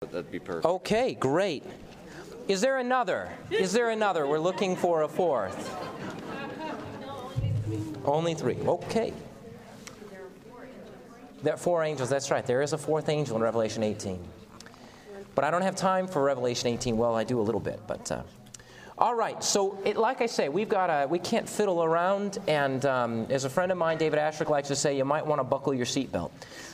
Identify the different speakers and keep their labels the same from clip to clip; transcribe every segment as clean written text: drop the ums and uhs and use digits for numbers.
Speaker 1: that'd be perfect.
Speaker 2: Okay, great. Is there another? We're looking for a fourth. Only three. Okay. There are four angels. That's right. There is a fourth angel in Revelation 18. But I don't have time for Revelation 18. Well, I do a little bit, but all right. So, like I say, we can't fiddle around. And as a friend of mine, David Ashrick, likes to say, you might want to buckle your seatbelt.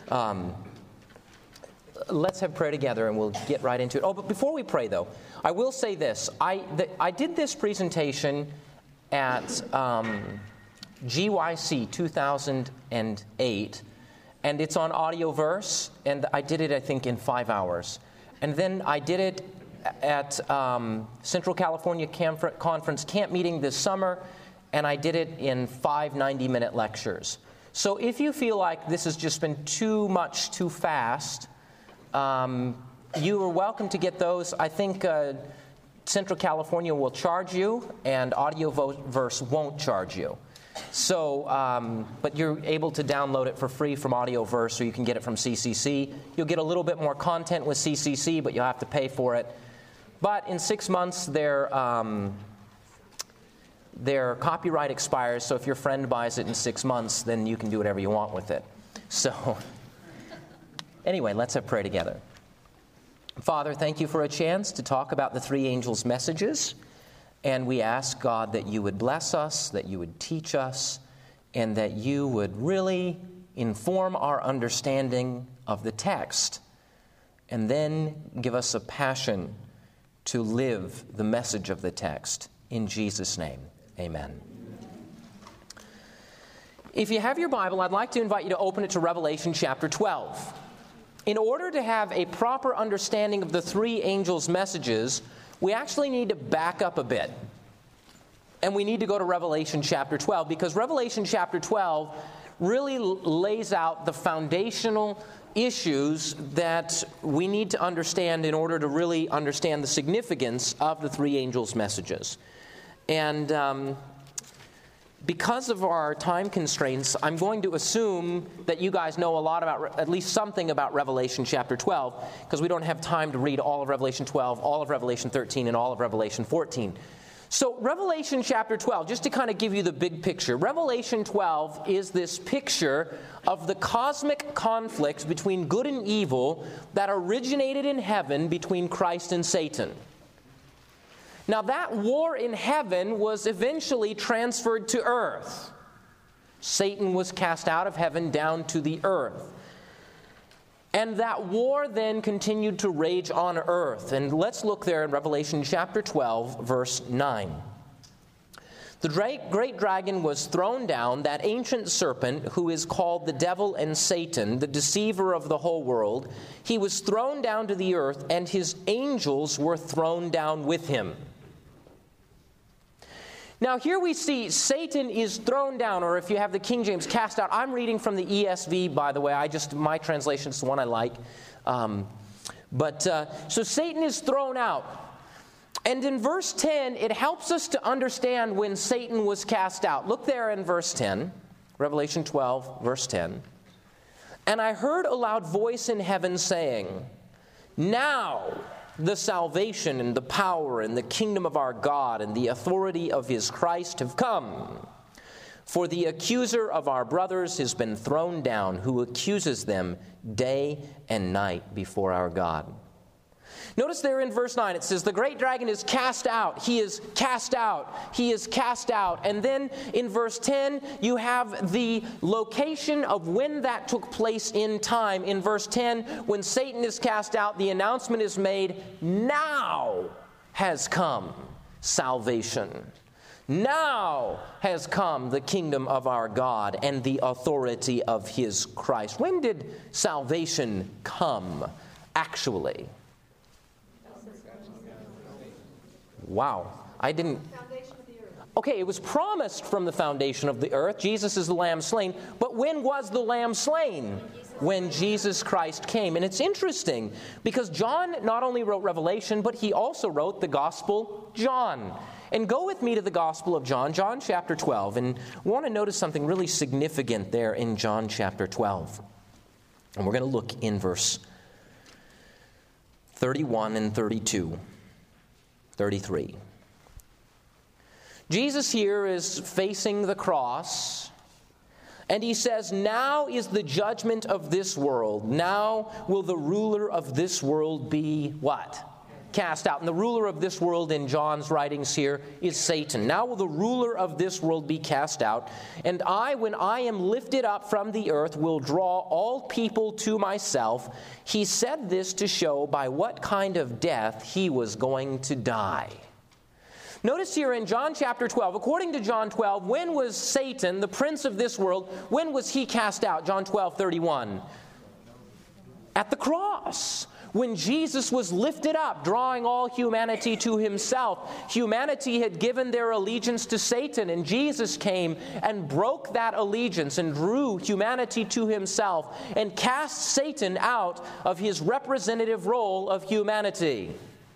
Speaker 2: Let's have prayer together, and we'll get right into it. Oh, but before we pray, though, I will say this: I did this presentation at GYC 2008, and it's on Audioverse, and I did it, I think, in 5 hours. And then I did it at Central California Conference Camp Meeting this summer, and I did it in 5 90-minute lectures. So if you feel like this has just been too much, too fast, you are welcome to get those. I think Central California will charge you, and Audioverse won't charge you. So, but you're able to download it for free from Audioverse, or you can get it from CCC. You'll get a little bit more content with CCC, but you'll have to pay for it. But in 6 months, their copyright expires, so if your friend buys it in 6 months, then you can do whatever you want with it. So, anyway, let's have prayer together. Father, thank you for a chance to talk about the three angels' messages. And we ask, God, that you would bless us, that you would teach us, and that you would really inform our understanding of the text, and then give us a passion to live the message of the text. In Jesus' name, amen. If you have your Bible, I'd like to invite you to open it to Revelation chapter 12. In order to have a proper understanding of the three angels' messages, we actually need to back up a bit. And we need to go to Revelation chapter 12, because Revelation chapter 12 really lays out the foundational issues that we need to understand in order to really understand the significance of the three angels' messages. And because of our time constraints, I'm going to assume that you guys know a lot about, at least something about Revelation chapter 12, because we don't have time to read all of Revelation 12, all of Revelation 13, and all of Revelation 14. So Revelation chapter 12, just to kind of give you the big picture, Revelation 12 is this picture of the cosmic conflict between good and evil that originated in heaven between Christ and Satan. Now, that war in heaven was eventually transferred to earth. Satan was cast out of heaven down to the earth. And that war then continued to rage on earth. And let's look there in Revelation chapter 12, verse 9. The great dragon was thrown down, that ancient serpent who is called the devil and Satan, the deceiver of the whole world. He was thrown down to the earth, and his angels were thrown down with him. Now here we see Satan is thrown down, or if you have the King James, cast out. I'm reading from the ESV, by the way. My translation is the one I like. So Satan is thrown out. And in verse 10, it helps us to understand when Satan was cast out. Look there in verse 10, Revelation 12, verse 10. And I heard a loud voice in heaven saying, "Now the salvation and the power and the kingdom of our God and the authority of his Christ have come. For the accuser of our brothers has been thrown down, who accuses them day and night before our God." Notice there in verse 9, it says, the great dragon is cast out. He is cast out. He is cast out. And then in verse 10, you have the location of when that took place in time. In verse 10, when Satan is cast out, the announcement is made, now has come salvation. Now has come the kingdom of our God and the authority of his Christ. When did salvation come, actually? Wow. Okay, it was promised from the foundation of the earth. Jesus is the Lamb slain. But when was the Lamb slain? When Jesus Christ came. And it's interesting because John not only wrote Revelation, but he also wrote the Gospel John. And go with me to the Gospel of John, John chapter 12. And we want to notice something really significant there in John chapter 12. And we're going to look in verse 31 and 32, 33. Jesus here is facing the cross, and he says, "Now is the judgment of this world. Now will the ruler of this world be" what? Cast out. And the ruler of this world in John's writings here is Satan. "Now will the ruler of this world be cast out. And I, when I am lifted up from the earth, will draw all people to myself." He said this to show by what kind of death he was going to die. Notice here in John chapter 12, according to John 12, when was Satan, the prince of this world, when was he cast out? John 12:31. At the cross. When Jesus was lifted up, drawing all humanity to himself. Humanity had given their allegiance to Satan, and Jesus came and broke that allegiance and drew humanity to himself and cast Satan out of his representative role of humanity.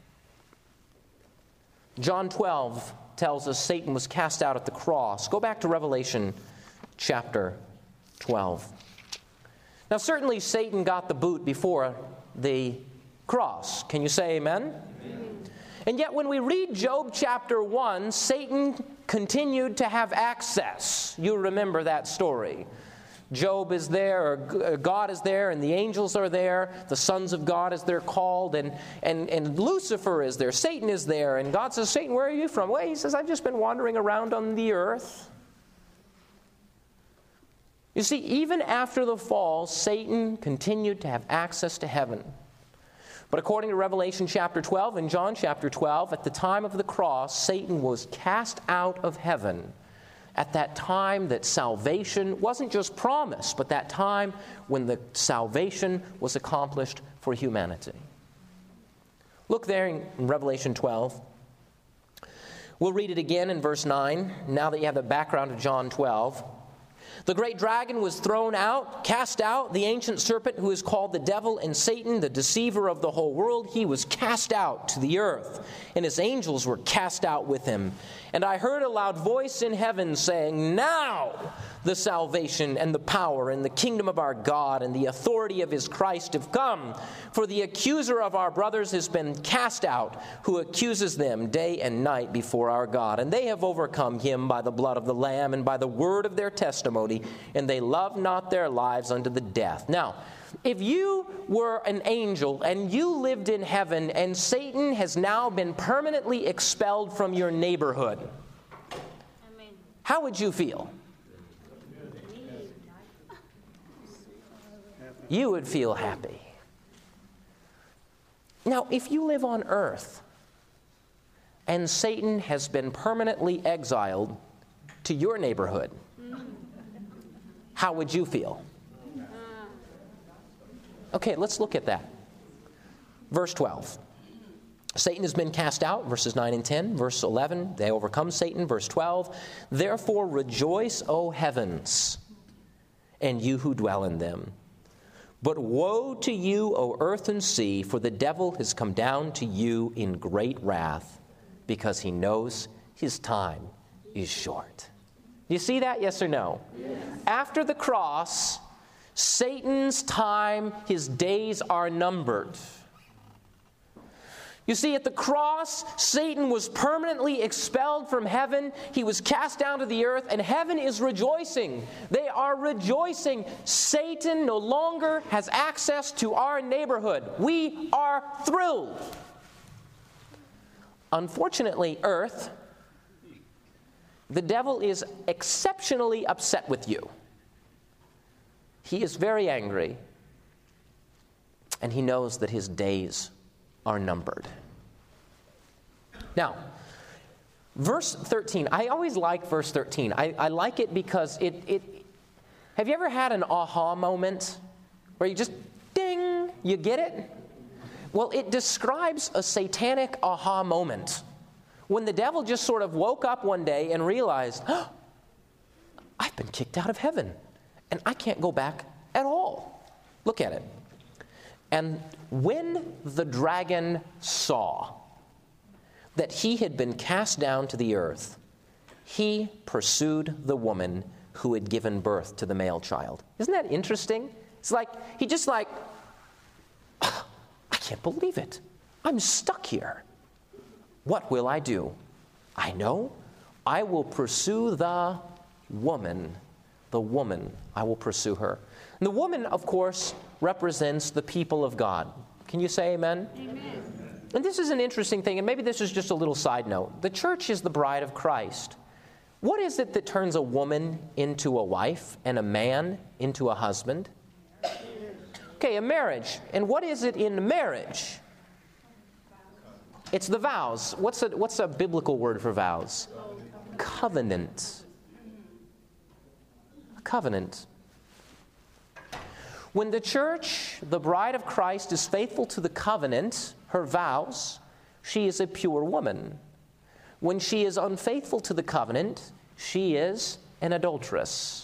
Speaker 2: John 12 tells us Satan was cast out at the cross. Go back to Revelation chapter 12. Now, certainly Satan got the boot before the cross. Can you say amen? Amen? And yet when we read Job chapter 1, Satan continued to have access. You remember that story. Job is there, or God is there, and the angels are there, the sons of God as they're called, and Lucifer is there, Satan is there, and God says, "Satan, where are you from?" Well, he says, "I've just been wandering around on the earth." You see, even after the fall, Satan continued to have access to heaven. But according to Revelation chapter 12 and John chapter 12, at the time of the cross, Satan was cast out of heaven. At that time that salvation wasn't just promised, but that time when the salvation was accomplished for humanity. Look there in Revelation 12. We'll read it again in verse 9, now that you have the background of John 12. "The great dragon was thrown out, cast out, the ancient serpent who is called the devil and Satan, the deceiver of the whole world. He was cast out to the earth, and his angels were cast out with him. And I heard a loud voice in heaven saying, 'Now the salvation and the power and the kingdom of our God and the authority of his Christ have come. For the accuser of our brothers has been cast out, who accuses them day and night before our God. And they have overcome him by the blood of the Lamb and by the word of their testimony, and they love not their lives unto the death.'" Now, if you were an angel and you lived in heaven and Satan has now been permanently expelled from your neighborhood, Amen. How would you feel? You would feel happy. Now, if you live on earth and Satan has been permanently exiled to your neighborhood, how would you feel? Okay, let's look at that. Verse 12. Satan has been cast out, verses 9 and 10. Verse 11, they overcome Satan. Verse 12, "Therefore rejoice, O heavens, and you who dwell in them. But woe to you, O earth and sea, for the devil has come down to you in great wrath, because he knows his time is short." You see that, yes or no? Yes. After the cross, Satan's time, his days are numbered. You see, at the cross, Satan was permanently expelled from heaven. He was cast down to the earth, and heaven is rejoicing. They are rejoicing. Satan no longer has access to our neighborhood. We are thrilled. Unfortunately, earth, the devil is exceptionally upset with you. He is very angry, and he knows that his days are numbered. Now, verse 13, I always like verse 13. I like it because it have you ever had an aha moment where you just, ding, you get it? Well, it describes a satanic aha moment when the devil just sort of woke up one day and realized, oh, I've been kicked out of heaven, and I can't go back at all. Look at it. "And when the dragon saw that he had been cast down to the earth, he pursued the woman who had given birth to the male child." Isn't that interesting? It's like, he just like, I can't believe it. I'm stuck here. What will I do? I know. I will pursue the woman. The woman. I will pursue her. And the woman, of course, represents the people of God. Can you say amen?
Speaker 1: Amen.
Speaker 2: And this is an interesting thing, and maybe this is just a little side note. The church is the bride of Christ. What is it that turns a woman into a wife and a man into a husband? Okay, a marriage. And what is it in marriage? It's the vows. What's a biblical word for vows? Covenant. A covenant. When the church, the bride of Christ, is faithful to the covenant, her vows, she is a pure woman. When she is unfaithful to the covenant, she is an adulteress.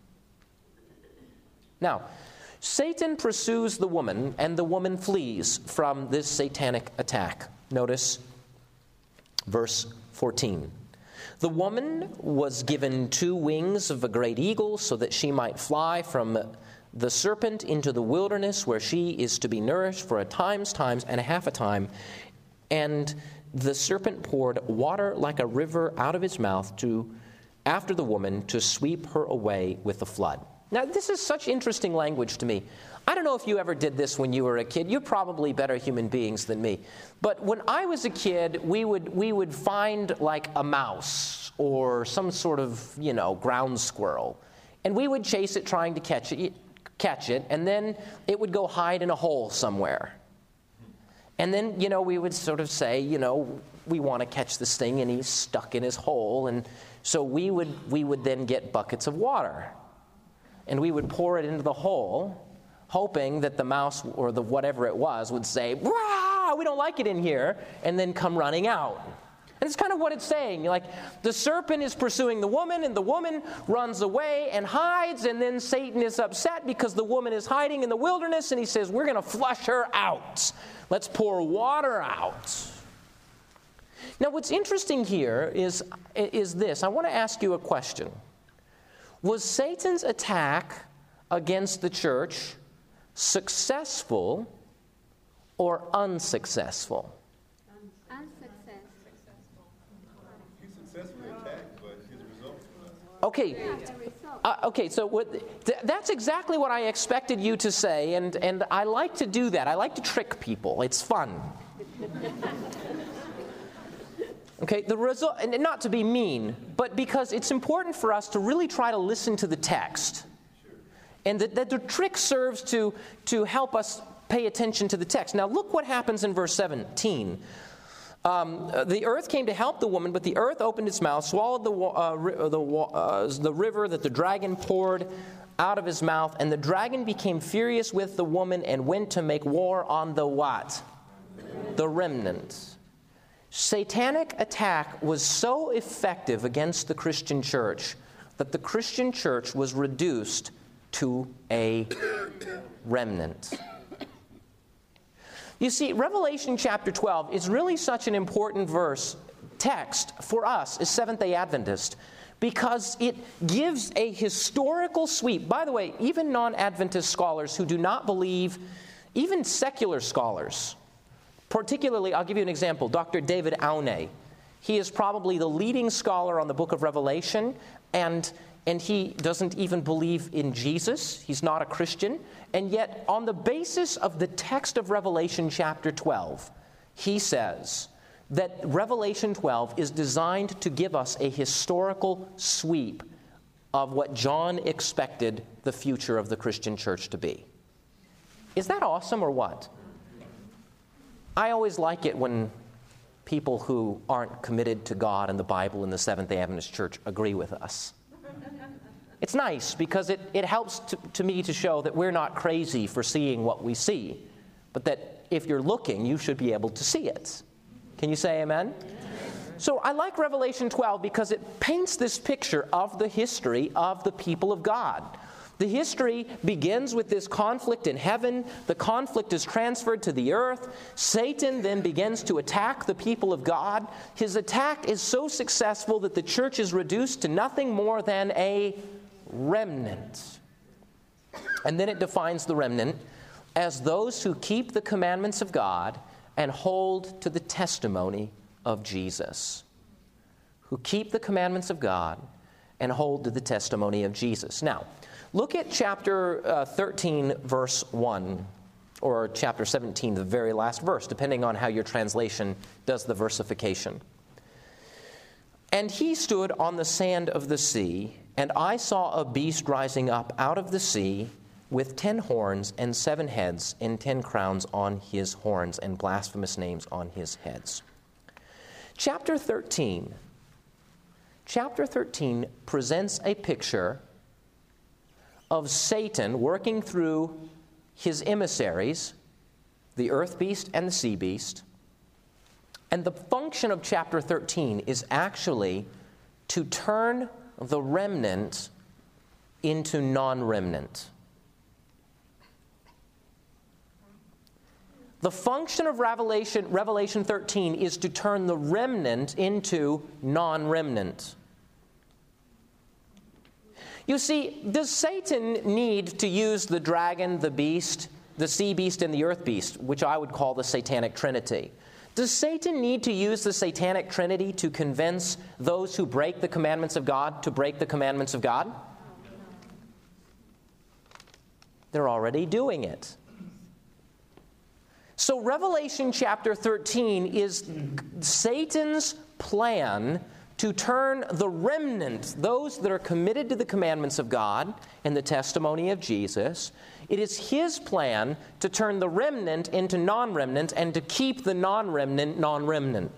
Speaker 2: Now, Satan pursues the woman, and the woman flees from this satanic attack. Notice verse 14. The woman was given 2 wings of a great eagle so that she might fly from the serpent into the wilderness, where she is to be nourished for a times and a half a time. And the serpent poured water like a river out of his mouth after the woman to sweep her away with the flood. Now, this is such interesting language to me. I don't know if you ever did this when you were a kid. You're probably better human beings than me. But when I was a kid, we would find like a mouse or some sort of, ground squirrel. And we would chase it trying to catch it, and then it would go hide in a hole somewhere. And then, we would sort of say, we want to catch this thing, and he's stuck in his hole. And so we would then get buckets of water, and we would pour it into the hole, hoping that the mouse or the whatever it was would say, "Wah, we don't like it in here," and then come running out. And it's kind of what it's saying. Like, the serpent is pursuing the woman, and the woman runs away and hides, and then Satan is upset because the woman is hiding in the wilderness, and he says, we're going to flush her out. Let's pour water out. Now, what's interesting here is this. I want to ask you a question. Was Satan's attack against the church successful or unsuccessful? Okay, so that's exactly what I expected you to say, and I like to do that. I like to trick people. It's fun. Okay, the result, and not to be mean, but because it's important for us to really try to listen to the text. And that the trick serves to help us pay attention to the text. Now look what happens in verse 17. The earth came to help the woman, but the earth opened its mouth, swallowed the river that the dragon poured out of his mouth, and the dragon became furious with the woman and went to make war on the what? The remnant. Satanic attack was so effective against the Christian church that the Christian church was reduced to a remnant. You see, Revelation chapter 12 is really such an important text for us as Seventh-day Adventists, because it gives a historical sweep. By the way, even non-Adventist scholars who do not believe, even secular scholars, particularly, I'll give you an example, Dr. David Aune. He is probably the leading scholar on the book of Revelation, and he doesn't even believe in Jesus. He's not a Christian. And yet, on the basis of the text of Revelation chapter 12, he says that Revelation 12 is designed to give us a historical sweep of what John expected the future of the Christian church to be. Is that awesome or what? I always like it when people who aren't committed to God and the Bible in the Seventh-day Adventist Church agree with us. It's nice because it helps to me to show that we're not crazy for seeing what we see, but that if you're looking, you should be able to see it. Can you say amen? So I like Revelation 12 because it paints this picture of the history of the people of God. The history begins with this conflict in heaven. The conflict is transferred to the earth. Satan then begins to attack the people of God. His attack is so successful that the church is reduced to nothing more than a remnant. And then it defines the remnant as those who keep the commandments of God and hold to the testimony of Jesus. Who keep the commandments of God and hold to the testimony of Jesus. Now, look at chapter 13, verse 1, or chapter 17, the very last verse, depending on how your translation does the versification. And he stood on the sand of the sea, and I saw a beast rising up out of the sea with 10 horns and 7 heads and 10 crowns on his horns and blasphemous names on his heads. Chapter 13 presents a picture of Satan working through his emissaries, the earth beast and the sea beast. And the function of chapter 13 is actually to turn the remnant into non-remnant. The function of Revelation 13 is to turn the remnant into non-remnant. You see, does Satan need to use the dragon, the beast, the sea beast, and the earth beast, which I would call the satanic trinity? Does Satan need to use the satanic trinity to convince those who break the commandments of God to break the commandments of God? They're already doing it. So Revelation chapter 13 is Satan's plan to turn the remnant, those that are committed to the commandments of God and the testimony of Jesus. It is his plan to turn the remnant into non-remnant and to keep the non-remnant non-remnant.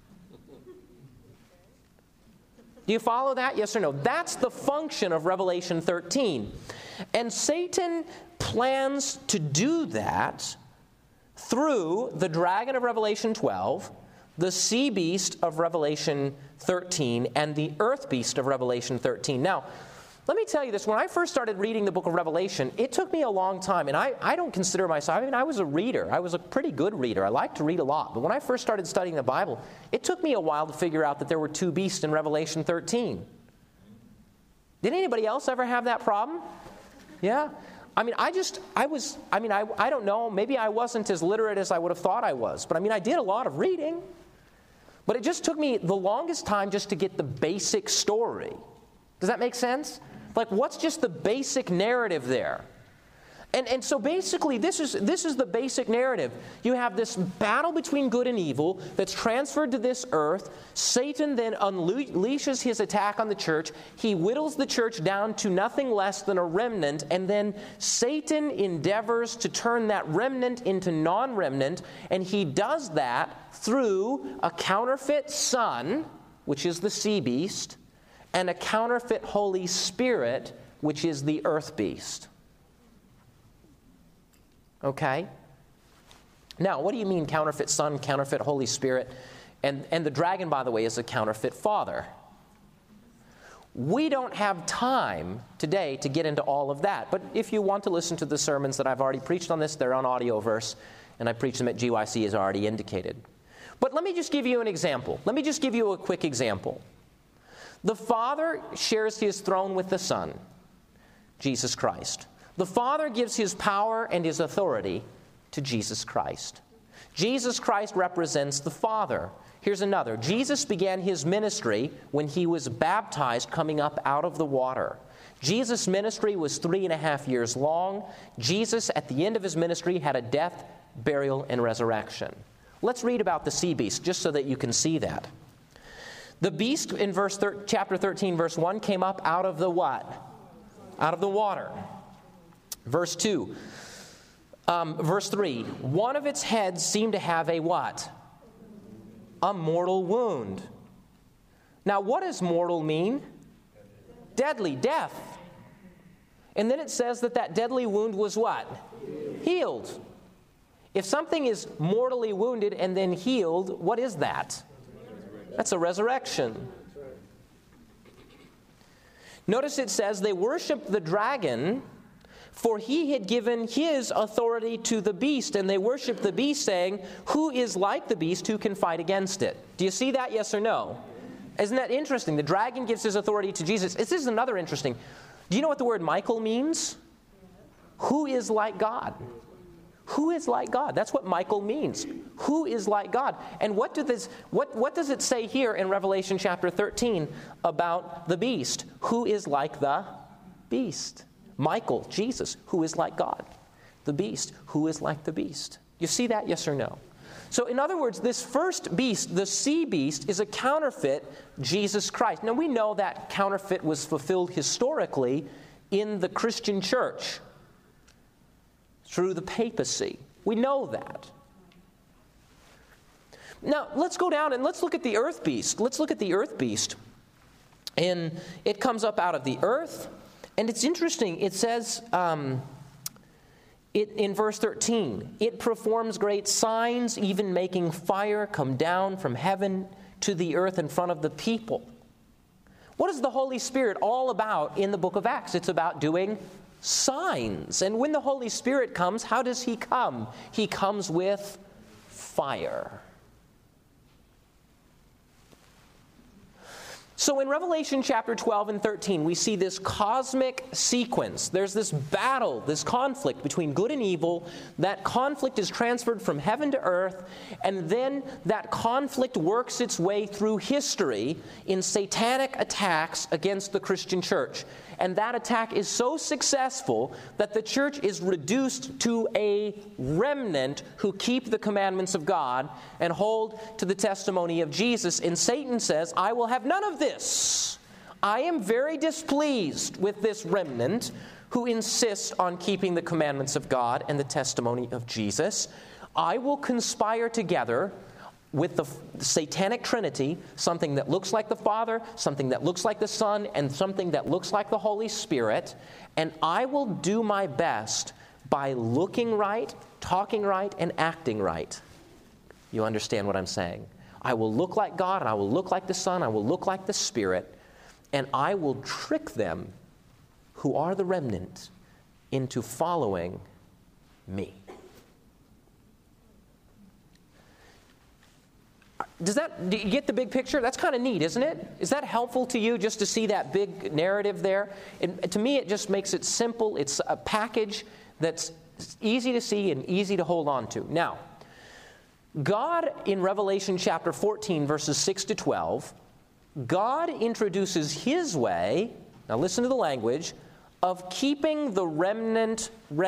Speaker 2: Do you follow that? Yes or no? That's the function of Revelation 13. And Satan plans to do that through the dragon of Revelation 12, the sea beast of Revelation 13, and the earth beast of Revelation 13. Now, let me tell you this. When I first started reading the book of Revelation, it took me a long time, and I don't consider myself, I was a reader. I was a pretty good reader. I like to read a lot. But when I first started studying the Bible, it took me a while to figure out that there were 2 beasts in Revelation 13. Did anybody else ever have that problem? Yeah? I don't know, maybe I wasn't as literate as I would have thought I was. But I did a lot of reading. But it just took me the longest time just to get the basic story. Does that make sense? Like, what's just the basic narrative there? And so basically, this is the basic narrative. You have this battle between good and evil that's transferred to this earth. Satan then unleashes his attack on the church. He whittles the church down to nothing less than a remnant, and then Satan endeavors to turn that remnant into non-remnant, and he does that through a counterfeit son, which is the sea beast, and a counterfeit Holy Spirit, which is the earth beast. Okay? Now, what do you mean counterfeit son, counterfeit Holy Spirit? And the dragon, by the way, is a counterfeit father. We don't have time today to get into all of that. But if you want to listen to the sermons that I've already preached on this, they're on Audioverse, and I preach them at GYC as already indicated. But let me just give you an example. Let me just give you a quick example. The Father shares his throne with the Son, Jesus Christ. The Father gives his power and his authority to Jesus Christ. Jesus Christ represents the Father. Here's another. Jesus began his ministry when he was baptized coming up out of the water. Jesus' ministry was 3.5 years long. Jesus, at the end of his ministry, had a death, burial, and resurrection. Let's read about the sea beast, just so that you can see that. The beast in chapter 13, verse 1, came up out of the what? Out of the water. Verse 2. Verse 3. One of its heads seemed to have a what? A mortal wound. Now, what does mortal mean? Deadly, death. And then it says that deadly wound was what? Healed. If something is mortally wounded and then healed, what is that? That's a resurrection. Notice it says they worshiped the dragon, for he had given his authority to the beast, and they worshiped the beast, saying, who is like the beast, who can fight against it? Do you see that, yes or no? Isn't that interesting? The dragon gives his authority to Jesus. This is another interesting. Do you know what the word Michael means? Who is like God? Who is like God? That's what Michael means. Who is like God? And what does it say here in Revelation chapter 13 about the beast? Who is like the beast? Michael, Jesus, who is like God? The beast, who is like the beast? You see that, yes or no? So in other words, this first beast, the sea beast, is a counterfeit Jesus Christ. Now we know that counterfeit was fulfilled historically in the Christian church through the papacy. We know that. Now let's go down and let's look at the earth beast. Let's look at the earth beast. And it comes up out of the earth. And it's interesting. It says in verse 13, it performs great signs, even making fire come down from heaven to the earth in front of the people. What is the Holy Spirit all about in the book of Acts? It's about doing signs. And when the Holy Spirit comes, how does he come? He comes with fire. So in Revelation chapter 12 and 13, we see this cosmic sequence. There's this battle, this conflict between good and evil. That conflict is transferred from heaven to earth, and then that conflict works its way through history in satanic attacks against the Christian church. And that attack is so successful that the church is reduced to a remnant who keep the commandments of God and hold to the testimony of Jesus. And Satan says, I will have none of this. I am very displeased with this remnant who insists on keeping the commandments of God and the testimony of Jesus. I will conspire together with the satanic trinity, something that looks like the Father, something that looks like the Son, and something that looks like the Holy Spirit, and I will do my best by looking right, talking right, and acting right. You understand what I'm saying? I will look like God, and I will look like the Son, I will look like the Spirit, and I will trick them, who are the remnant, into following me. Do you get the big picture? That's kind of neat, isn't it? Is that helpful to you just to see that big narrative there? To me, it just makes it simple. It's a package that's easy to see and easy to hold on to. Now, God in Revelation chapter 14, verses 6 to 12, God introduces his way, now listen to the language, of keeping the remnant,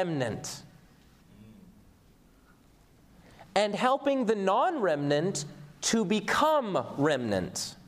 Speaker 2: and helping the non-remnant to become remnant.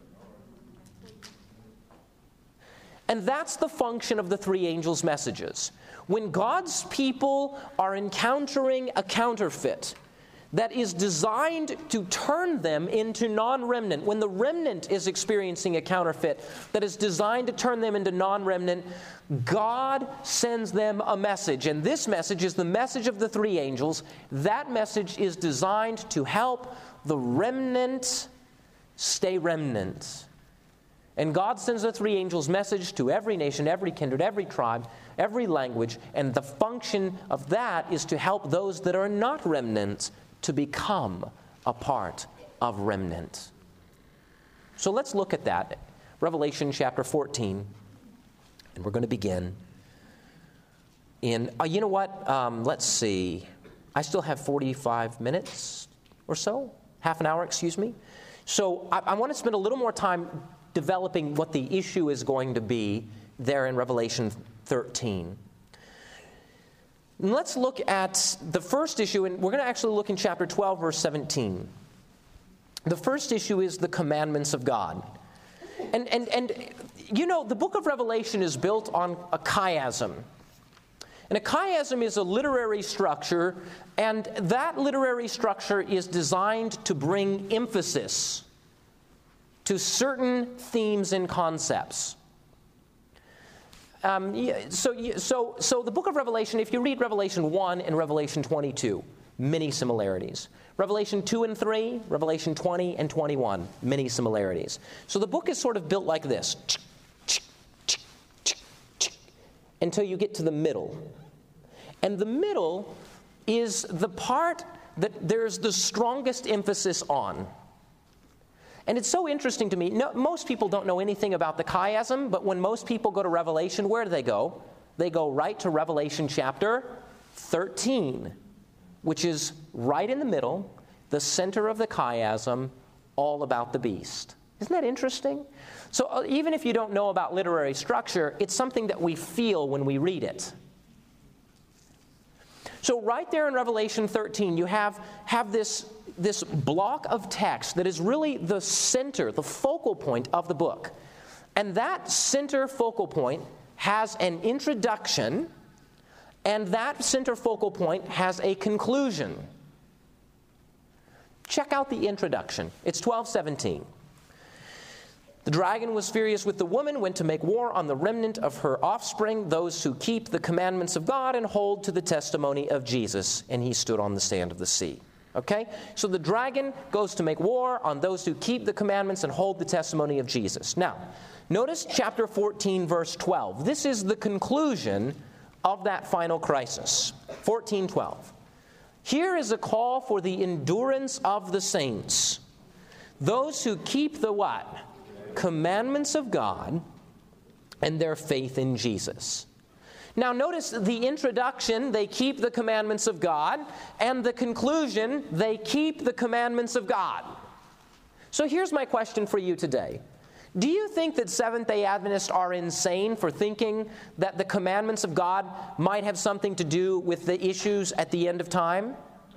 Speaker 2: And that's the function of the three angels' messages. When God's people are encountering a counterfeit that is designed to turn them into non-remnant, when the remnant is experiencing a counterfeit that is designed to turn them into non-remnant, God sends them a message. And this message is the message of the three angels. That message is designed to help the remnant stay remnant. And God sends the three angels' message to every nation, every kindred, every tribe, every language, and the function of that is to help those that are not remnant to become a part of remnant. So let's look at that. Revelation chapter 14, and we're going to begin in, you know what, let's see. I still have 45 minutes or so. Half an hour, excuse me. So I want to spend a little more time developing what the issue is going to be there in Revelation 13. And let's look at the first issue, and we're going to actually look in chapter 12, verse 17. The first issue is the commandments of God. And you know, the book of Revelation is built on a chiasm. And a chiasm is a literary structure, and that literary structure is designed to bring emphasis to certain themes and concepts. So the book of Revelation, if you read Revelation 1 and Revelation 22, many similarities. Revelation 2 and 3, Revelation 20 and 21, many similarities. So the book is sort of built like this, until you get to the middle. And the middle is the part that there's the strongest emphasis on. And it's so interesting to me. Most people don't know anything about the chiasm, but when most people go to Revelation, where do they go? They go right to Revelation chapter 13. which is right in the middle, the center of the chiasm, all about the beast. Isn't that interesting? So even if you don't know about literary structure, it's something that we feel when we read it. So right there in Revelation 13, you have this block of text that is really the center, the focal point of the book. And that center focal point has an introduction, and that center focal point has a conclusion. Check out the introduction. It's 12:17. The dragon was furious with the woman, went to make war on the remnant of her offspring, those who keep the commandments of God and hold to the testimony of Jesus. And he stood on the sand of the sea. Okay? So the dragon goes to make war on those who keep the commandments and hold the testimony of Jesus. Now, notice chapter 14, verse 12. This is the conclusion of that final crisis. 14:12. Here is a call for the endurance of the saints. Those who keep the what? Commandments of God and their faith in Jesus. Now notice the introduction, they keep the commandments of God, and the conclusion, they keep the commandments of God. So here's my question for you today. Do you think that Seventh-day Adventists are insane for thinking that the commandments of God might have something to do with the issues at the end of time?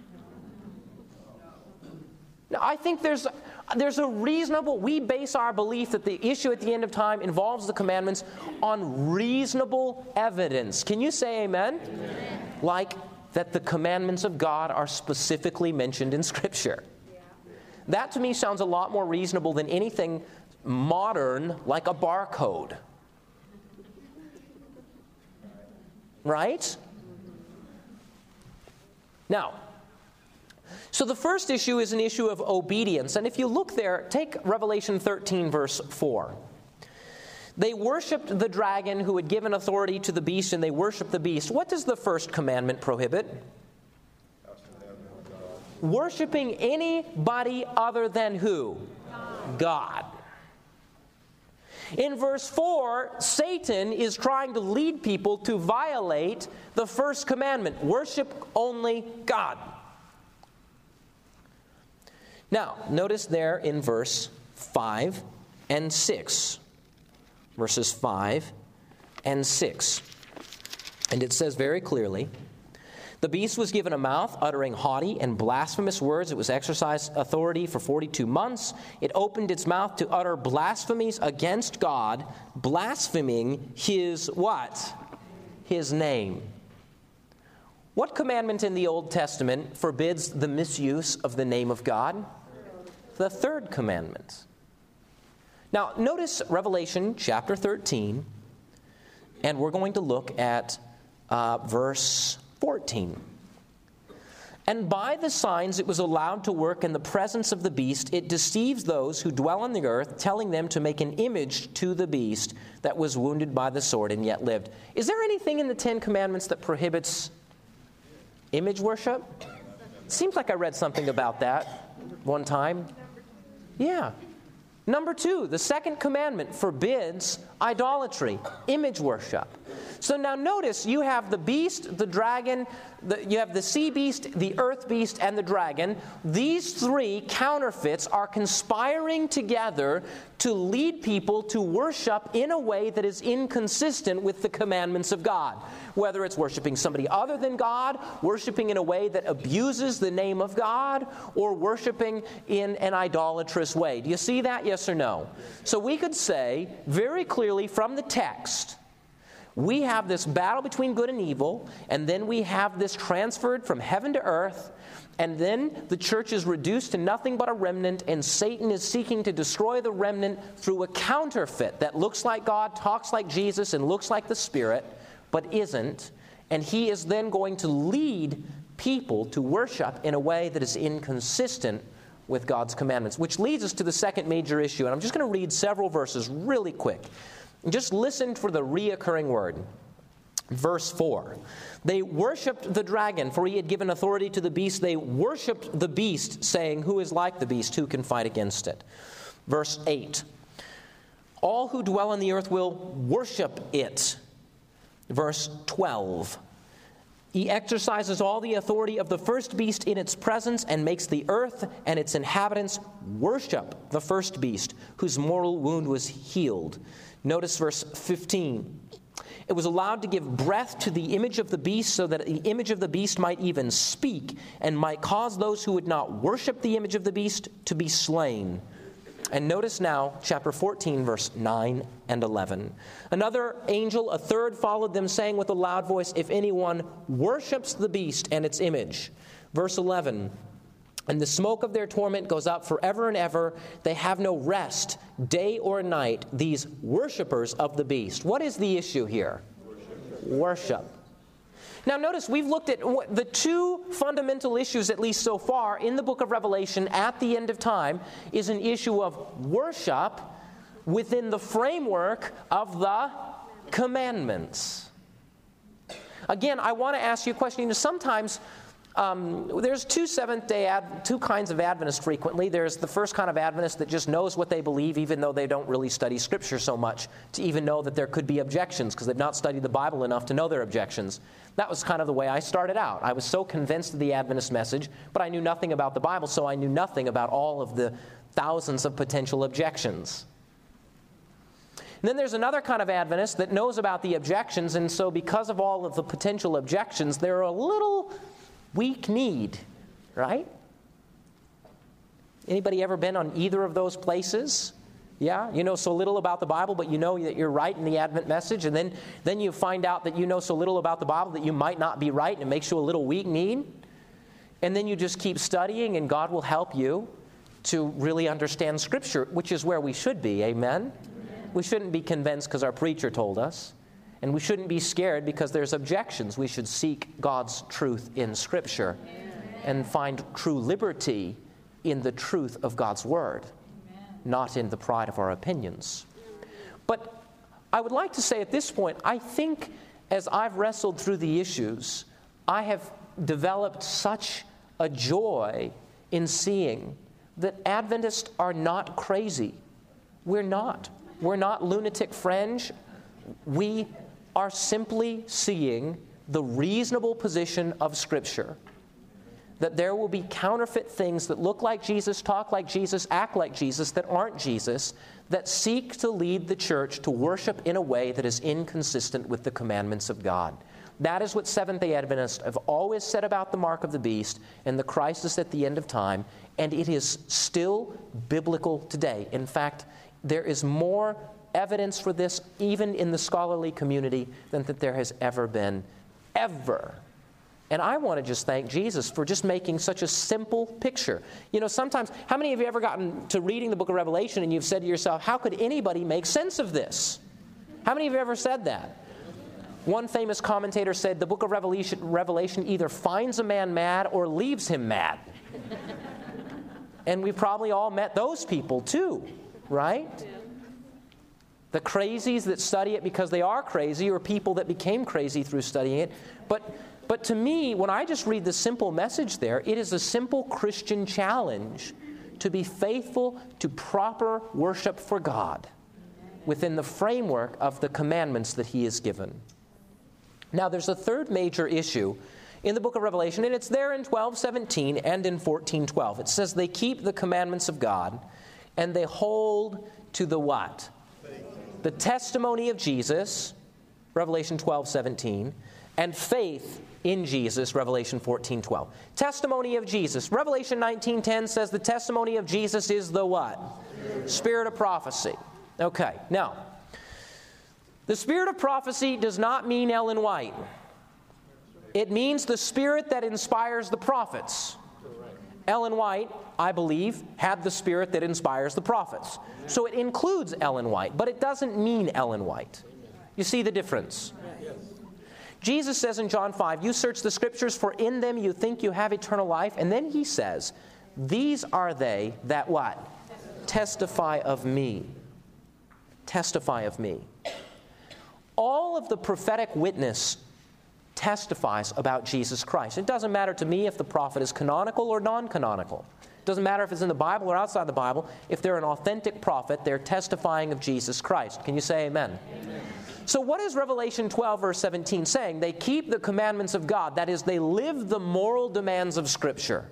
Speaker 2: No, I think there's a reasonable, we base our belief that the issue at the end of time involves the commandments on reasonable evidence. Can you say amen? Amen. Like that the commandments of God are specifically mentioned in Scripture. Yeah. That to me sounds a lot more reasonable than anything modern like a barcode. Right? Now, so the first issue is an issue of obedience. And if you look there, take Revelation 13, verse 4. They worshipped the dragon who had given authority to the beast, and they worshipped the beast. What does the first commandment prohibit? Worshipping anybody other than who? God. In verse 4, Satan is trying to lead people to violate the first commandment. Worship only God. Now, notice there in verse 5 and 6. Verses 5 and 6. And it says very clearly, the beast was given a mouth uttering haughty and blasphemous words. It was exercised authority for 42 months. It opened its mouth to utter blasphemies against God, blaspheming His what? His name. What commandment in the Old Testament forbids the misuse of the name of God? The third commandment. Now, notice Revelation chapter 13, and we're going to look at verse 14. And by the signs it was allowed to work in the presence of the beast, it deceives those who dwell on the earth, telling them to make an image to the beast that was wounded by the sword and yet lived. Is there anything in the Ten Commandments that prohibits image worship? It seems like I read something about that one time. Yeah. Number 2, the second commandment forbids idolatry, image worship. So now notice you have the beast, the dragon, you have the sea beast, the earth beast, and the dragon. These three counterfeits are conspiring together to lead people to worship in a way that is inconsistent with the commandments of God. Whether it's worshiping somebody other than God, worshiping in a way that abuses the name of God, or worshiping in an idolatrous way. Do you see that? Yes or no? So we could say very clearly from the text, we have this battle between good and evil, and then we have this transferred from heaven to earth, and then the church is reduced to nothing but a remnant, and Satan is seeking to destroy the remnant through a counterfeit that looks like God, talks like Jesus, and looks like the Spirit, but isn't. And he is then going to lead people to worship in a way that is inconsistent with God's commandments, which leads us to the second major issue. And I'm just going to read several verses really quick. Just listen for the reoccurring word. Verse 4. They worshipped the dragon, for he had given authority to the beast. They worshipped the beast, saying, who is like the beast? Who can fight against it? Verse 8. All who dwell on the earth will worship it. Verse 12. He exercises all the authority of the first beast in its presence and makes the earth and its inhabitants worship the first beast, whose mortal wound was healed. Notice verse 15. It was allowed to give breath to the image of the beast so that the image of the beast might even speak and might cause those who would not worship the image of the beast to be slain. And notice now, chapter 14, verse 9 and 11. Another angel, a third, followed them, saying with a loud voice, if anyone worships the beast and its image. Verse 11, and the smoke of their torment goes up forever and ever. They have no rest, day or night, these worshipers of the beast. What is the issue here? Worship. Now notice we've looked at the two fundamental issues, at least so far, in the book of Revelation at the end of time, is an issue of worship within the framework of the commandments. Again, I want to ask you a question. You know, sometimes there's two kinds of Adventists frequently. There's the first kind of Adventist that just knows what they believe, even though they don't really study Scripture so much, to even know that there could be objections, because they've not studied the Bible enough to know their objections. That was kind of the way I started out. I was so convinced of the Adventist message, but I knew nothing about the Bible, so I knew nothing about all of the thousands of potential objections. And then there's another kind of Adventist that knows about the objections, and so because of all of the potential objections, they're a little weak-kneed, right? Anybody ever been on either of those places? Yeah, you know so little about the Bible, but you know that you're right in the Advent message, and then you find out that you know so little about the Bible that you might not be right, and it makes you a little weak-kneed. And then you just keep studying, and God will help you to really understand Scripture, which is where we should be, amen? We shouldn't be convinced because our preacher told us, and we shouldn't be scared because there's objections. We should seek God's truth in Scripture and find true liberty in the truth of God's Word, not in the pride of our opinions. But I would like to say at this point, I think as I've wrestled through the issues, I have developed such a joy in seeing that Adventists are not crazy. We're not. We're not lunatic fringe. We are simply seeing the reasonable position of Scripture, that there will be counterfeit things that look like Jesus, talk like Jesus, act like Jesus, that aren't Jesus, that seek to lead the church to worship in a way that is inconsistent with the commandments of God. That is what Seventh-day Adventists have always said about the mark of the beast and the crisis at the end of time, and it is still biblical today. In fact, there is more evidence for this, even in the scholarly community, than that there has ever been, ever. And I want to just thank Jesus for just making such a simple picture. You know, sometimes, how many of you have ever gotten to reading the book of Revelation and you've said to yourself, how could anybody make sense of this? How many of you have ever said that? One famous commentator said the book of Revelation either finds a man mad or leaves him mad. And we've probably all met those people too, right? The crazies that study it because they are crazy, or people that became crazy through studying it. But to me, when I just read the simple message there, it is a simple Christian challenge to be faithful to proper worship for God within the framework of the commandments that He has given. Now, there's a third major issue in the book of Revelation, and it's there in 12:17 and in 14:12. It says they keep the commandments of God, and they hold to the what? The testimony of Jesus, Revelation 12:17, and faith in Jesus, Revelation 14:12. Testimony of Jesus. Revelation 19:10 says the testimony of Jesus is the what? Spirit of prophecy. Okay, now, the spirit of prophecy does not mean Ellen White. It means the spirit that inspires the prophets. Ellen White, I believe, had the spirit that inspires the prophets. So it includes Ellen White, but it doesn't mean Ellen White. You see the difference? Jesus says in John 5, you search the Scriptures, for in them you think you have eternal life. And then He says, these are they that what? Testify of me. Testify of me. All of the prophetic witness testifies about Jesus Christ. It doesn't matter to me if the prophet is canonical or non-canonical. Doesn't matter if it's in the Bible or outside the Bible. If they're an authentic prophet, they're testifying of Jesus Christ. Can you say amen? Amen. So what is Revelation 12, verse 17 saying? They keep the commandments of God. That is, they live the moral demands of Scripture.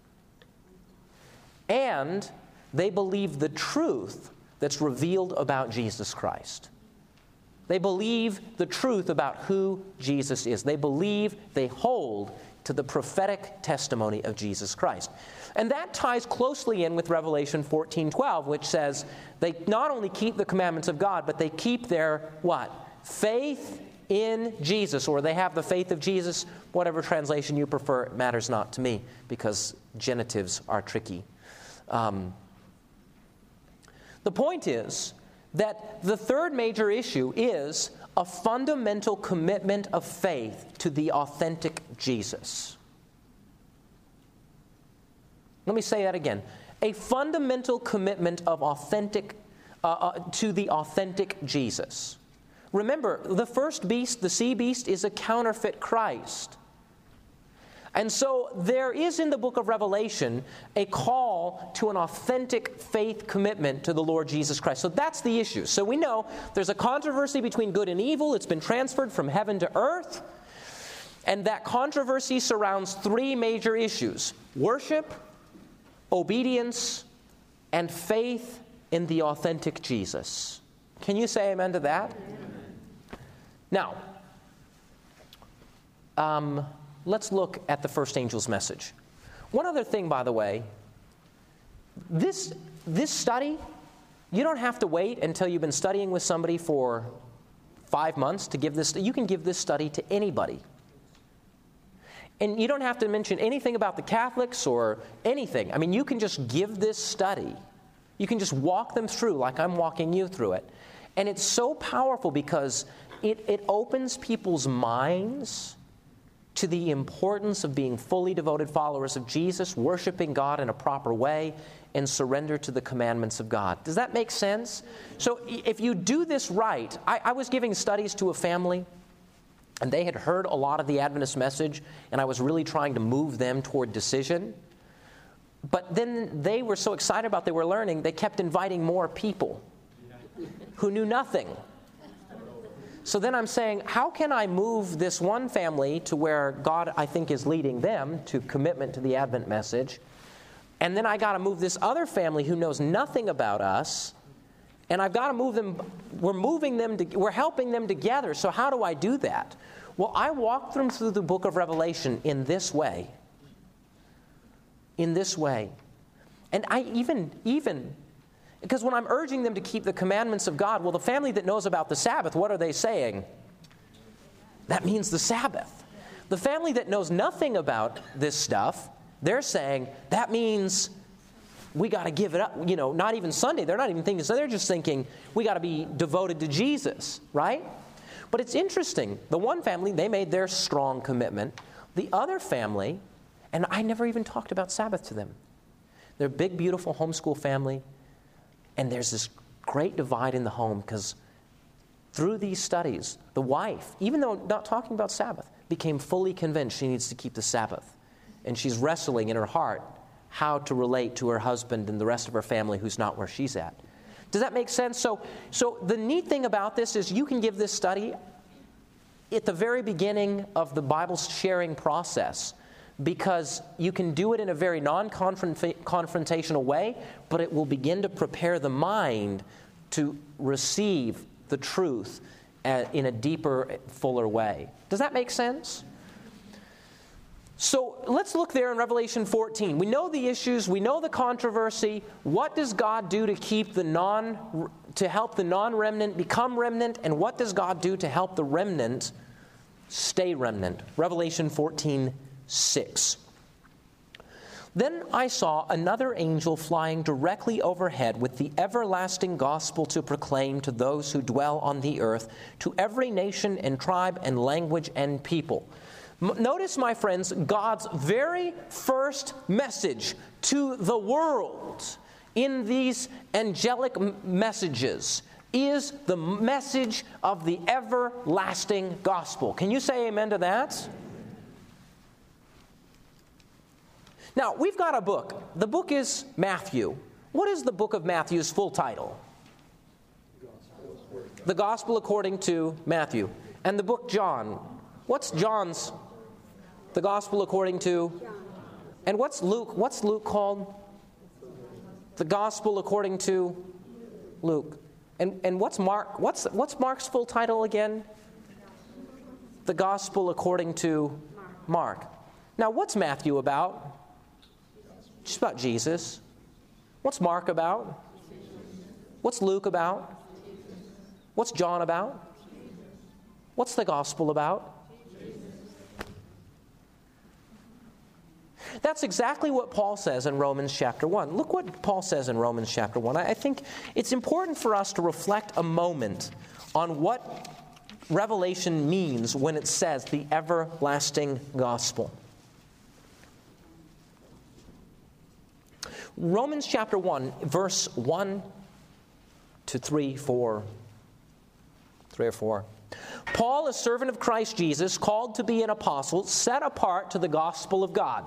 Speaker 2: And they believe the truth that's revealed about Jesus Christ. They believe the truth about who Jesus is. They believe, they hold to the prophetic testimony of Jesus Christ. And that ties closely in with Revelation 14:12, which says they not only keep the commandments of God, but they keep their, what? Faith in Jesus, or they have the faith of Jesus. Whatever translation you prefer, it matters not to me, because genitives are tricky. The point is that the third major issue is a fundamental commitment of faith to the authentic Jesus. Let me say that again. A fundamental commitment of to the authentic Jesus. Remember, the first beast, the sea beast, is a counterfeit Christ. And so there is in the book of Revelation a call to an authentic faith commitment to the Lord Jesus Christ. So that's the issue. So we know there's a controversy between good and evil. It's been transferred from heaven to earth. And that controversy surrounds three major issues: worship, obedience, and faith in the authentic Jesus. Can you say amen to that? Now, let's look at the first angel's message. One other thing, by the way, this study, you don't have to wait until you've been studying with somebody for 5 months to give this. You can give this study to anybody. And you don't have to mention anything about the Catholics or anything. I mean, you can just give this study. You can just walk them through like I'm walking you through it. And it's so powerful because it opens people's minds to the importance of being fully devoted followers of Jesus, worshiping God in a proper way, and surrender to the commandments of God. Does that make sense? So if you do this right, I was giving studies to a family, and they had heard a lot of the Adventist message, and I was really trying to move them toward decision. But then they were so excited about what they were learning, they kept inviting more people who knew nothing. So then I'm saying, how can I move this one family to where God, I think, is leading them to commitment to the Advent message? And then I got to move this other family who knows nothing about us, and I've got to move them. We're helping them together. So how do I do that? Well, I walk them through the book of Revelation in this way. In this way. And I even because when I'm urging them to keep the commandments of God, well, the family that knows about the Sabbath, what are they saying? That means the Sabbath. The family that knows nothing about this stuff, they're saying, that means we got to give it up. You know, not even Sunday. They're not even thinking, so they're just thinking, we got to be devoted to Jesus, right? But it's interesting. The one family, they made their strong commitment. The other family, and I never even talked about Sabbath to them. They're a big, beautiful homeschool family. And there's this great divide in the home because through these studies, the wife, even though not talking about Sabbath, became fully convinced she needs to keep the Sabbath. And she's wrestling in her heart how to relate to her husband and the rest of her family who's not where she's at. Does that make sense? So the neat thing about this is you can give this study at the very beginning of the Bible sharing process, because you can do it in a very non-confrontational way, but it will begin to prepare the mind to receive the truth in a deeper, fuller way. Does that make sense? So let's look there in Revelation 14. We know the issues, we know the controversy. What does God do to keep to help the non-remnant become remnant, and what does God do to help the remnant stay remnant? Revelation 14:6. Then I saw another angel flying directly overhead with the everlasting gospel to proclaim to those who dwell on the earth, to every nation and tribe and language and people. Notice, my friends, God's very first message to the world in these angelic messages is the message of the everlasting gospel. Can you say amen to that? Now, we've got a book. The book is Matthew. What is the book of Matthew's full title? The Gospel according to Matthew. And the book John. What's John's? The Gospel according to? And what's Luke? What's Luke called? The Gospel according to Luke. And what's Mark? What's Mark's full title again? The Gospel according to Mark. Now, what's Matthew about? Just about Jesus. What's Mark about? What's Luke about? What's John about? What's the Gospel about? That's exactly what Paul says in Romans chapter 1. Look what Paul says in Romans chapter 1. I think it's important for us to reflect a moment on what Revelation means when it says the everlasting gospel. Romans chapter 1, verse 1 to 3 or 4. Paul, a servant of Christ Jesus, called to be an apostle, set apart to the gospel of God,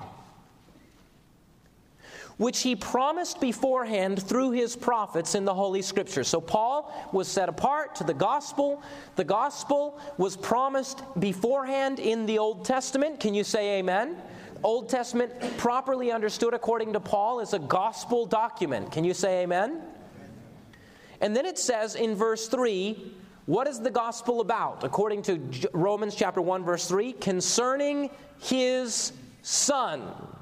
Speaker 2: which he promised beforehand through his prophets in the Holy Scriptures. So Paul was set apart to the gospel. The gospel was promised beforehand in the Old Testament. Can you say amen? Old Testament, properly understood according to Paul, is a gospel document. Can you say amen? And then it says in verse 3, what is the gospel about? According to Romans chapter 1, verse 3, concerning his Son.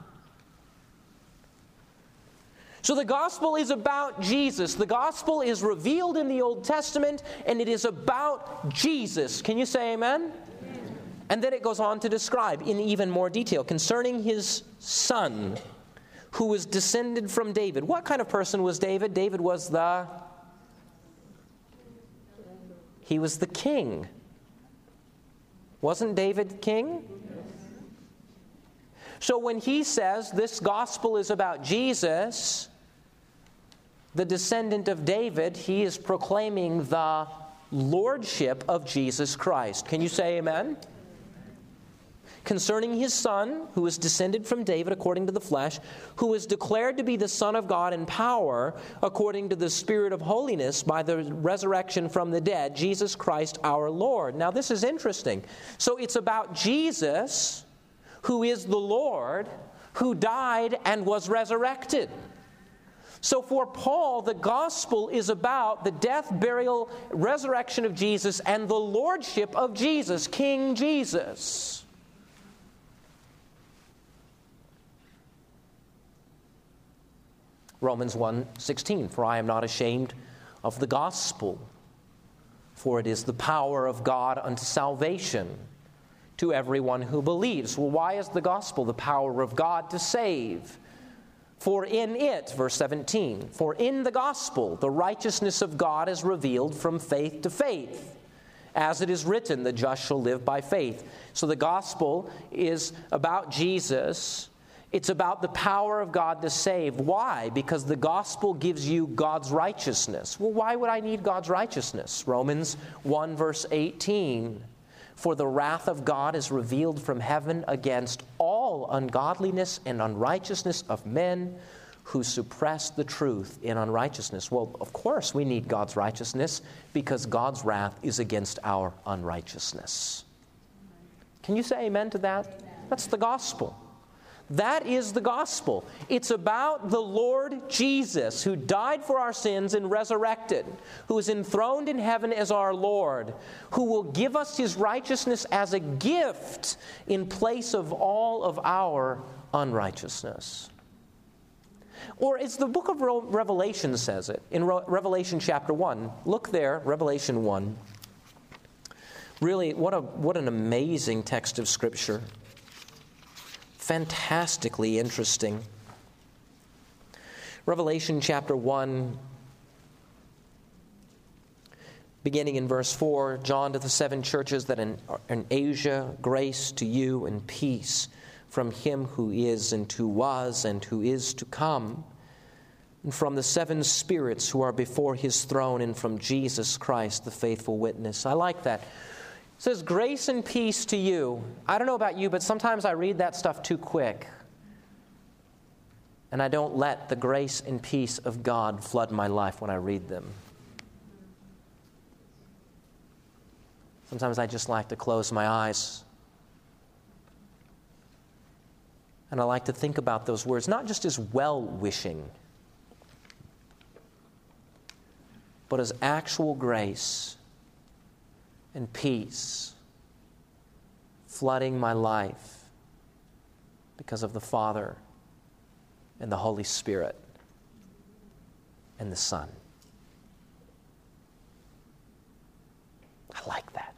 Speaker 2: So the gospel is about Jesus. The gospel is revealed in the Old Testament, and it is about Jesus. Can you say amen? Amen. And then it goes on to describe in even more detail concerning his Son, who was descended from David. What kind of person was David? David was he was the king. Wasn't David king? So when he says this gospel is about Jesus, the descendant of David, he is proclaiming the lordship of Jesus Christ. Can you say amen? Concerning his Son, who is descended from David according to the flesh, who is declared to be the Son of God in power according to the Spirit of holiness by the resurrection from the dead, Jesus Christ our Lord. Now this is interesting. So it's about Jesus, who is the Lord, who died and was resurrected. So for Paul, the gospel is about the death, burial, resurrection of Jesus and the lordship of Jesus, King Jesus. Romans 1:16, for I am not ashamed of the gospel, for it is the power of God unto salvation to everyone who believes. Well, why is the gospel the power of God to save? For in it, verse 17, for in the gospel the righteousness of God is revealed from faith to faith. As it is written, the just shall live by faith. So the gospel is about Jesus. It's about the power of God to save. Why? Because the gospel gives you God's righteousness. Well, why would I need God's righteousness? Romans 1 verse 18. For the wrath of God is revealed from heaven against all ungodliness and unrighteousness of men who suppress the truth in unrighteousness. Well, of course we need God's righteousness because God's wrath is against our unrighteousness. Can you say amen to that? That's the gospel. That is the gospel. It's about the Lord Jesus, who died for our sins and resurrected, who is enthroned in heaven as our Lord, who will give us his righteousness as a gift in place of all of our unrighteousness. Or as the book of Revelation says it, in Revelation chapter 1. Look there, Revelation 1. Really, what an amazing text of Scripture. Fantastically interesting. Revelation chapter 1, beginning in verse 4, John to the 7 churches that in Asia, grace to you and peace from him who is and who was and who is to come, and from the 7 spirits who are before his throne, and from Jesus Christ, the faithful witness. I like that. It says, grace and peace to you. I don't know about you, but sometimes I read that stuff too quick. and I don't let the grace and peace of God flood my life when I read them. Sometimes I just like to close my eyes, and I like to think about those words, not just as well-wishing, but as actual grace and peace flooding my life because of the Father and the Holy Spirit and the Son. I like that.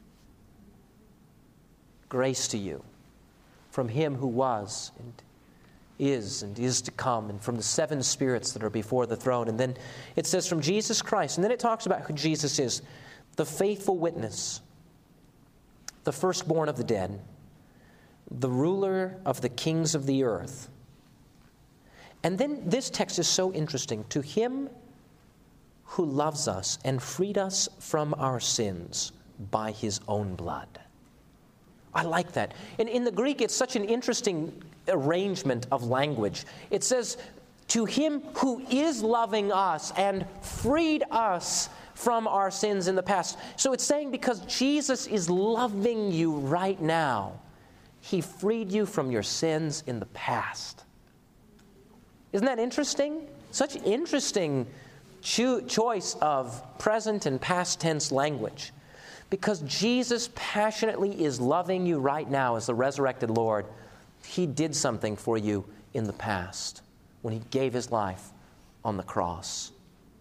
Speaker 2: Grace to you from Him who was and is to come, and from the seven spirits that are before the throne. And then it says from Jesus Christ, and then it talks about who Jesus is, the faithful witness, the firstborn of the dead, the ruler of the kings of the earth. And then this text is so interesting. To Him who loves us and freed us from our sins by His own blood. I like that. And in the Greek, it's such an interesting arrangement of language. It says, to Him who is loving us and freed us from our sins in the past. So it's saying because Jesus is loving you right now, He freed you from your sins in the past. Isn't that interesting? Such interesting choice of present and past tense language. Because Jesus passionately is loving you right now as the resurrected Lord, He did something for you in the past when He gave His life on the cross.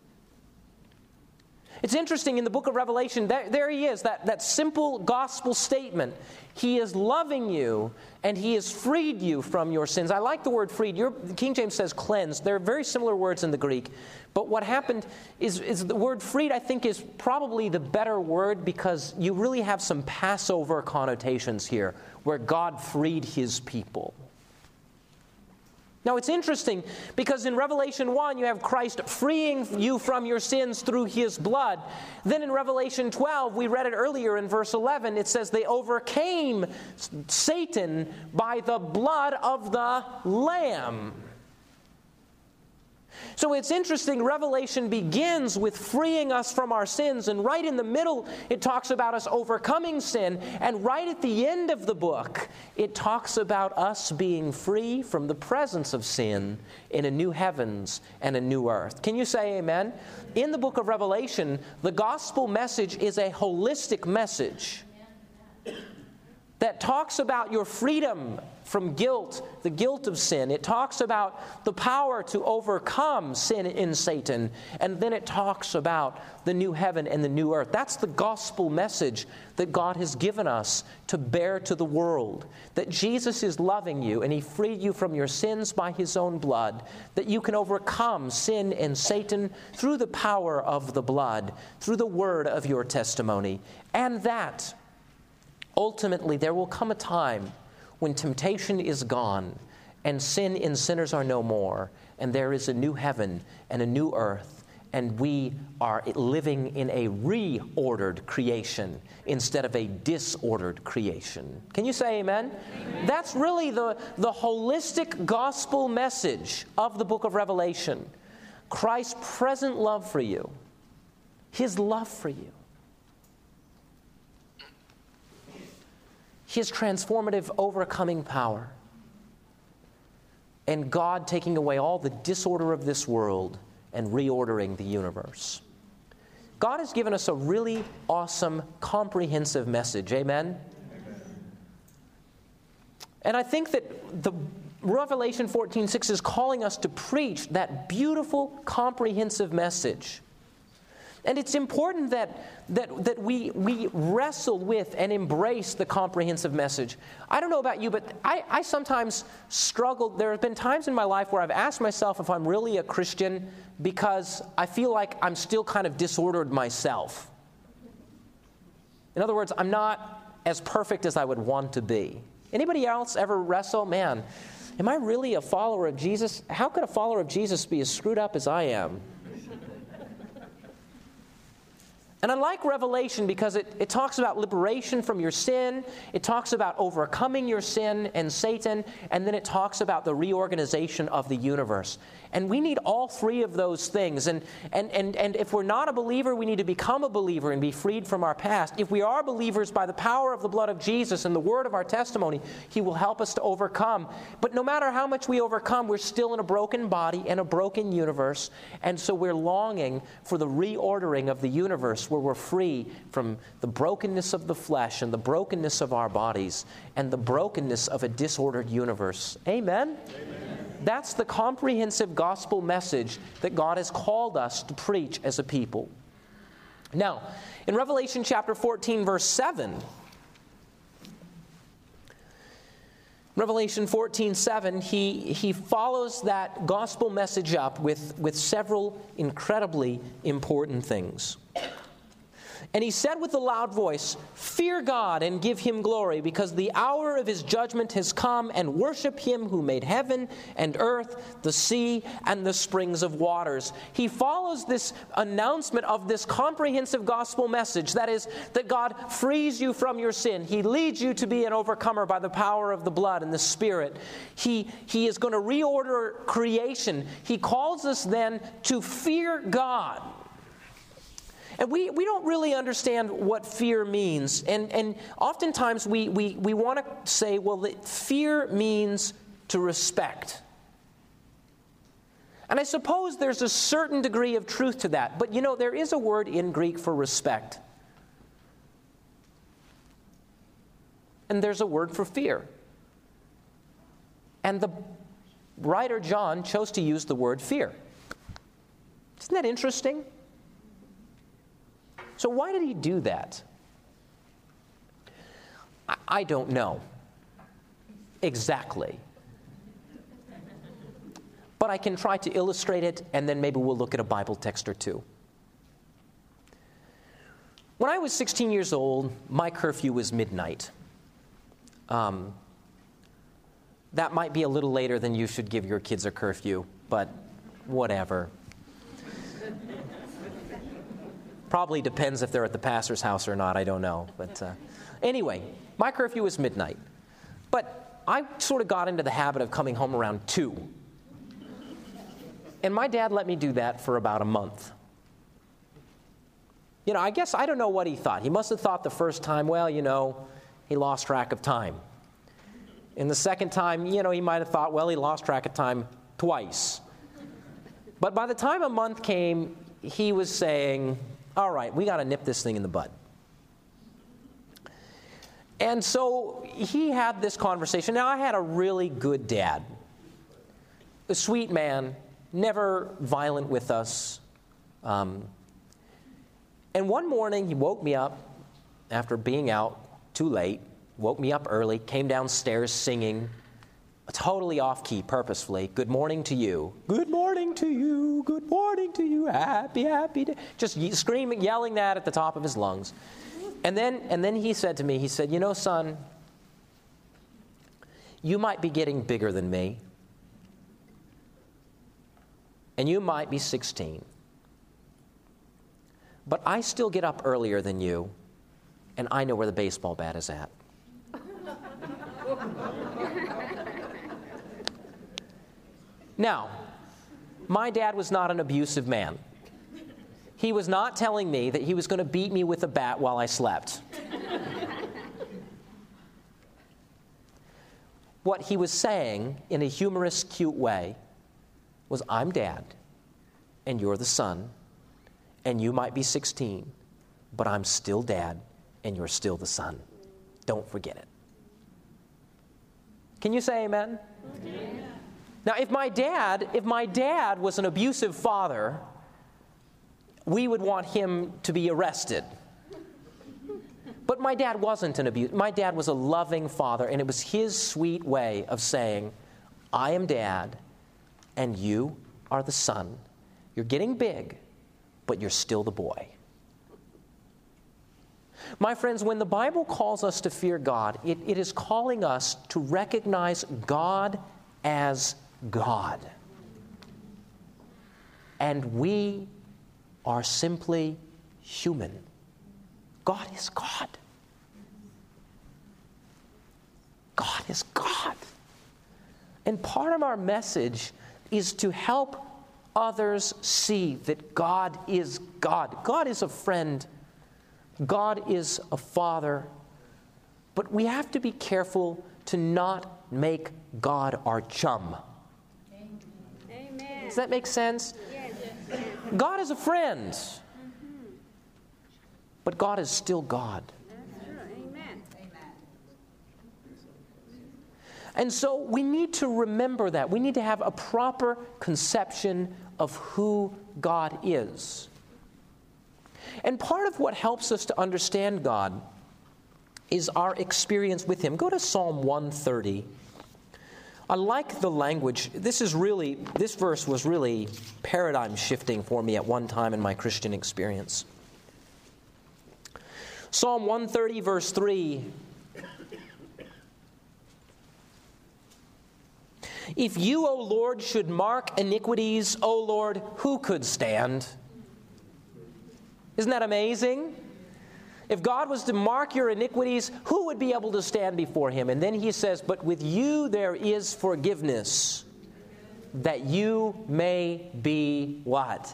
Speaker 2: It's interesting in the book of Revelation, there He is, that simple gospel statement. He is loving you and He has freed you from your sins. I like the word freed. King James says cleansed. They're very similar words in the Greek. But what happened is the word freed, I think, is probably the better word because you really have some Passover connotations here where God freed His people. Now, it's interesting because in Revelation 1, you have Christ freeing you from your sins through His blood. Then in Revelation 12, we read it earlier in verse 11, it says they overcame Satan by the blood of the Lamb. So it's interesting, Revelation begins with freeing us from our sins, and right in the middle it talks about us overcoming sin, and right at the end of the book it talks about us being free from the presence of sin in a new heavens and a new earth. Can you say amen? In the book of Revelation, the gospel message is a holistic message that talks about your freedom from guilt, the guilt of sin. It talks about the power to overcome sin in Satan. And then it talks about the new heaven and the new earth. That's the gospel message that God has given us to bear to the world. That Jesus is loving you and He freed you from your sins by His own blood. That you can overcome sin and Satan through the power of the blood, through the word of your testimony. And that ultimately there will come a time when temptation is gone and sin and sinners are no more, and there is a new heaven and a new earth, and we are living in a reordered creation instead of a disordered creation. Can you say amen? Amen. That's really the holistic gospel message of the book of Revelation. Christ's present love for you, His love for you, His transformative overcoming power, and God taking away all the disorder of this world and reordering the universe. God has given us a really awesome, comprehensive message. Amen? Amen. And I think that the Revelation 14:6 is calling us to preach that beautiful, comprehensive message. And it's important that we wrestle with and embrace the comprehensive message. I don't know about you, but I sometimes struggle. There have been times in my life where I've asked myself if I'm really a Christian because I feel like I'm still kind of disordered myself. In other words, I'm not as perfect as I would want to be. Anybody else ever wrestle? Man, am I really a follower of Jesus? How could a follower of Jesus be as screwed up as I am? And I like Revelation because it talks about liberation from your sin, it talks about overcoming your sin and Satan, and then it talks about the reorganization of the universe. And we need all three of those things. And if we're not a believer, we need to become a believer and be freed from our past. If we are believers, by the power of the blood of Jesus and the word of our testimony, He will help us to overcome. But no matter how much we overcome, we're still in a broken body and a broken universe. And so we're longing for the reordering of the universe where we're free from the brokenness of the flesh and the brokenness of our bodies and the brokenness of a disordered universe. Amen? Amen. That's the comprehensive gospel message that God has called us to preach as a people. Now, in Revelation chapter 14, verse 7, Revelation 14:7, he follows that gospel message up with several incredibly important things. And he said with a loud voice, "Fear God and give Him glory, because the hour of His judgment has come, and worship Him who made heaven and earth, the sea, and the springs of waters." He follows this announcement of this comprehensive gospel message, that is, that God frees you from your sin. He leads you to be an overcomer by the power of the blood and the Spirit. He is going to reorder creation. He calls us then to fear God. And we don't really understand what fear means. And oftentimes we want to say, well, that fear means to respect. And I suppose there's a certain degree of truth to that. But there is a word in Greek for respect. And there's a word for fear. And the writer John chose to use the word fear. Isn't that interesting? So why did he do that? I don't know exactly. But I can try to illustrate it, and then maybe we'll look at a Bible text or two. When I was 16 years old, my curfew was midnight. That might be a little later than you should give your kids a curfew, but whatever. Probably depends if they're at the pastor's house or not, I don't know. But anyway, my curfew was midnight. But I sort of got into the habit of coming home around 2. And my dad let me do that for about a month. I guess I don't know what he thought. He must have thought the first time, well, he lost track of time. And the second time, he might have thought, well, he lost track of time twice. But by the time a month came, he was saying, all right, we got to nip this thing in the bud. And so he had this conversation. Now, I had a really good dad, a sweet man, never violent with us. And one morning, he woke me up after being out too late, woke me up early, came downstairs singing, totally off-key, purposefully, "Good morning to you. Good morning to you. Good morning to you. Happy, happy day." Just screaming, yelling that at the top of his lungs. And then he said to me, he said, "Son, you might be getting bigger than me. And you might be 16. But I still get up earlier than you, and I know where the baseball bat is at." Now, my dad was not an abusive man. He was not telling me that he was going to beat me with a bat while I slept. What he was saying, in a humorous, cute way, was, "I'm dad, and you're the son, and you might be 16, but I'm still dad, and you're still the son. Don't forget it." Can you say amen? Amen. Now, if my dad was an abusive father, we would want him to be arrested. But my dad wasn't an abusive. My dad was a loving father, and it was his sweet way of saying, "I am dad, and you are the son. You're getting big, but you're still the boy." My friends, when the Bible calls us to fear God, it is calling us to recognize God as God. And we are simply human. God is God. God is God. And part of our message is to help others see that God is God. God is a friend. God is a father. But we have to be careful to not make God our chum.
Speaker 1: Amen.
Speaker 2: Does that make sense?
Speaker 1: Yes.
Speaker 2: God is a friend. But God is still God.
Speaker 1: That's true. Amen.
Speaker 2: And so we need to remember that. We need to have a proper conception of who God is. And part of what helps us to understand God is our experience with Him. Go to Psalm 130. I like the language. This verse was really paradigm shifting for me at one time in my Christian experience. Psalm 130, verse 3. If you, O Lord, should mark iniquities, O Lord, who could stand? Isn't that amazing? If God was to mark your iniquities, who would be able to stand before Him? And then He says, but with you there is forgiveness, that you may be what?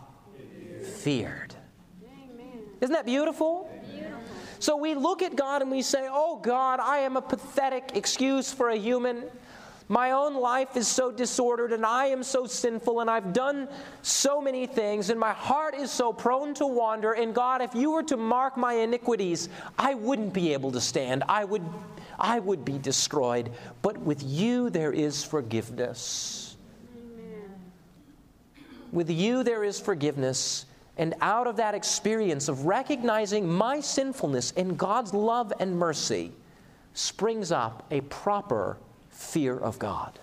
Speaker 2: Feared.
Speaker 1: Amen.
Speaker 2: Isn't that beautiful?
Speaker 1: Beautiful.
Speaker 2: So we look at God and we say, oh God, I am a pathetic excuse for a human. My own life is so disordered and I am so sinful and I've done so many things and my heart is so prone to wander. And God, if you were to mark my iniquities, I wouldn't be able to stand. I would be destroyed. But with you there is forgiveness.
Speaker 1: Amen.
Speaker 2: With you there is forgiveness. And out of that experience of recognizing my sinfulness and God's love and mercy springs up a proper fear of God.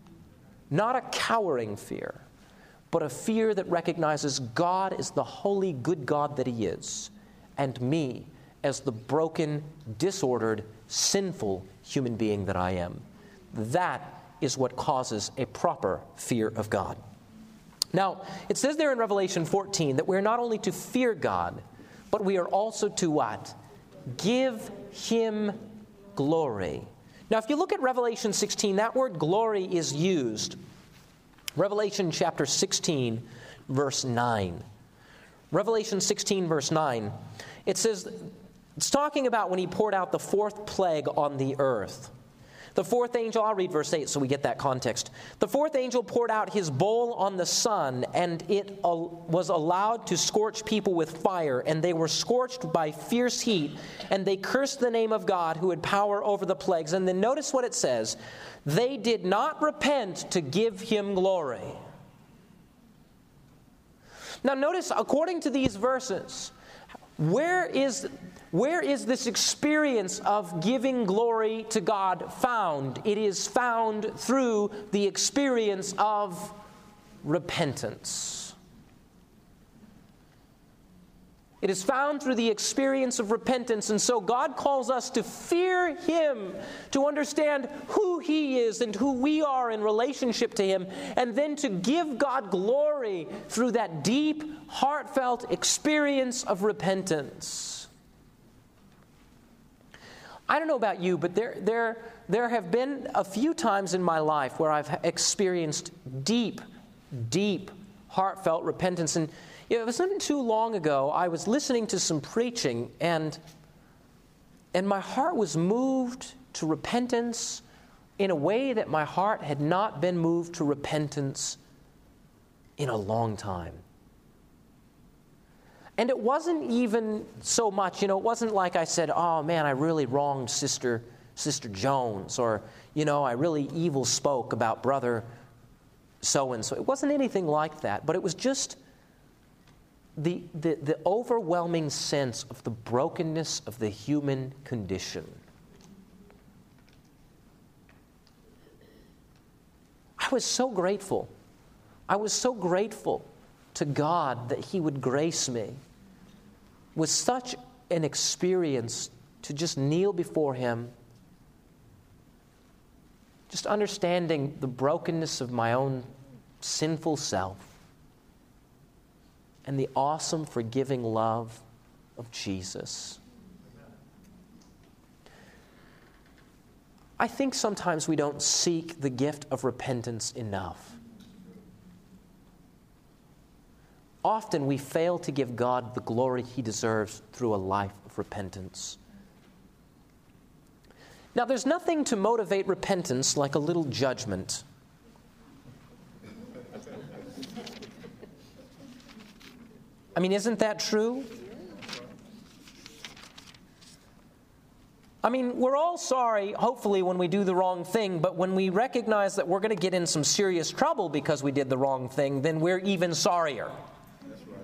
Speaker 2: Not a cowering fear, but a fear that recognizes God as the holy, good God that He is, and me as the broken, disordered, sinful human being that I am. That is what causes a proper fear of God. Now, it says there in Revelation 14 that we're not only to fear God, but we are also to what? Give Him glory. Now, if you look at Revelation 16, that word glory is used. Revelation chapter 16, verse 9. Revelation 16, verse 9. It says, it's talking about when He poured out the fourth plague on the earth. The fourth angel, I'll read verse 8 so we get that context. The fourth angel poured out his bowl on the sun, and it was allowed to scorch people with fire, and they were scorched by fierce heat, and they cursed the name of God who had power over the plagues. And then notice what it says. They did not repent to give Him glory. Now notice, according to these verses, where is this experience of giving glory to God found? It is found through the experience of repentance. It is found through the experience of repentance, and so God calls us to fear Him, to understand who He is and who we are in relationship to Him, and then to give God glory through that deep, heartfelt experience of repentance. I don't know about you, but there have been a few times in my life where I've experienced deep, heartfelt repentance. And it wasn't too long ago, I was listening to some preaching, and my heart was moved to repentance in a way that my heart had not been moved to repentance in a long time. And it wasn't even so much, it wasn't like I said, oh man, I really wronged Sister Jones, or, I really evil spoke about brother so-and-so. It wasn't anything like that, but it was just the overwhelming sense of the brokenness of the human condition. I was so grateful. I was so grateful to God that He would grace me with such an experience to just kneel before Him, just understanding the brokenness of my own sinful self and the awesome, forgiving love of Jesus. I think sometimes we don't seek the gift of repentance enough. Often we fail to give God the glory He deserves through a life of repentance. Now, there's nothing to motivate repentance like a little judgment. I mean, isn't that true? I mean, we're all sorry, hopefully, when we do the wrong thing, but when we recognize that we're going to get in some serious trouble because we did the wrong thing, then we're even sorrier. That's right.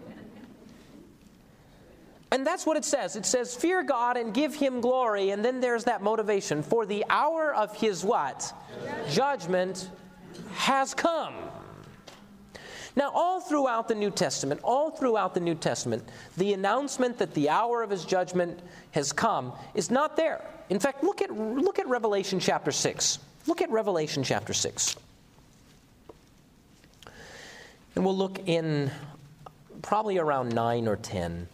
Speaker 2: And that's what it says. It says, fear God and give Him glory, and then there's that motivation. For the hour of His what? Judgment has come. Now, all throughout the New Testament, the announcement that the hour of His judgment has come is not there. In fact, look at Revelation chapter 6. Look at Revelation chapter 6. And we'll look in probably around 9 or 10.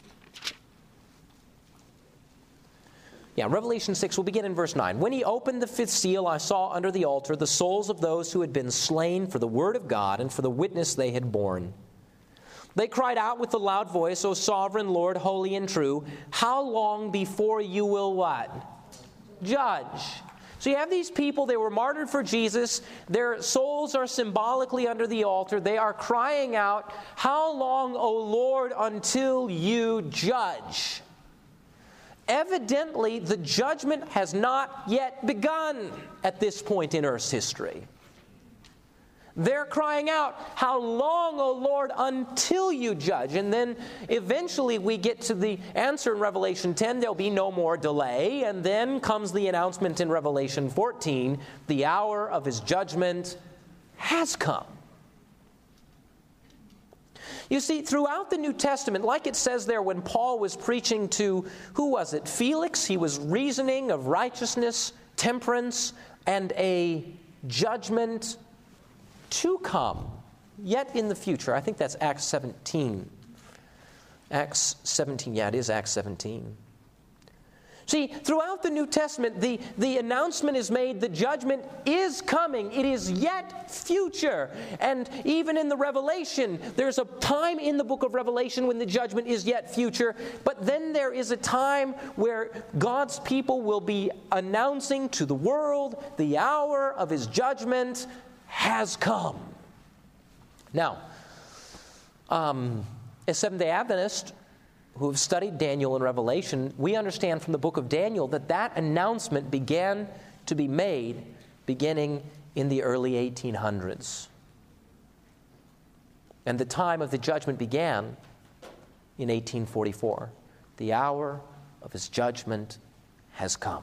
Speaker 2: Yeah, Revelation 6, we'll begin in verse 9. When He opened the fifth seal, I saw under the altar the souls of those who had been slain for the word of God and for the witness they had borne. They cried out with a loud voice, O sovereign Lord, holy and true, how long before you will what? Judge. So you have these people, they were martyred for Jesus. Their souls are symbolically under the altar. They are crying out, how long, O Lord, until you judge? Evidently, the judgment has not yet begun at this point in Earth's history. They're crying out, how long, O Lord, until you judge? And then eventually we get to the answer in Revelation 10, there'll be no more delay. And then comes the announcement in Revelation 14, the hour of His judgment has come. You see, throughout the New Testament, like it says there when Paul was preaching to, who was it, Felix? He was reasoning of righteousness, temperance, and a judgment to come, yet in the future. I think that's Acts 17. Acts 17, yeah, it is Acts 17. See, throughout the New Testament, the announcement is made, the judgment is coming. It is yet future. And even in the Revelation, there's a time in the book of Revelation when the judgment is yet future. But then there is a time where God's people will be announcing to the world the hour of His judgment has come. Now, as Seventh-day Adventists who have studied Daniel and Revelation, we understand from the book of Daniel that announcement began to be made beginning in the early 1800s. And the time of the judgment began in 1844. The hour of His judgment has come.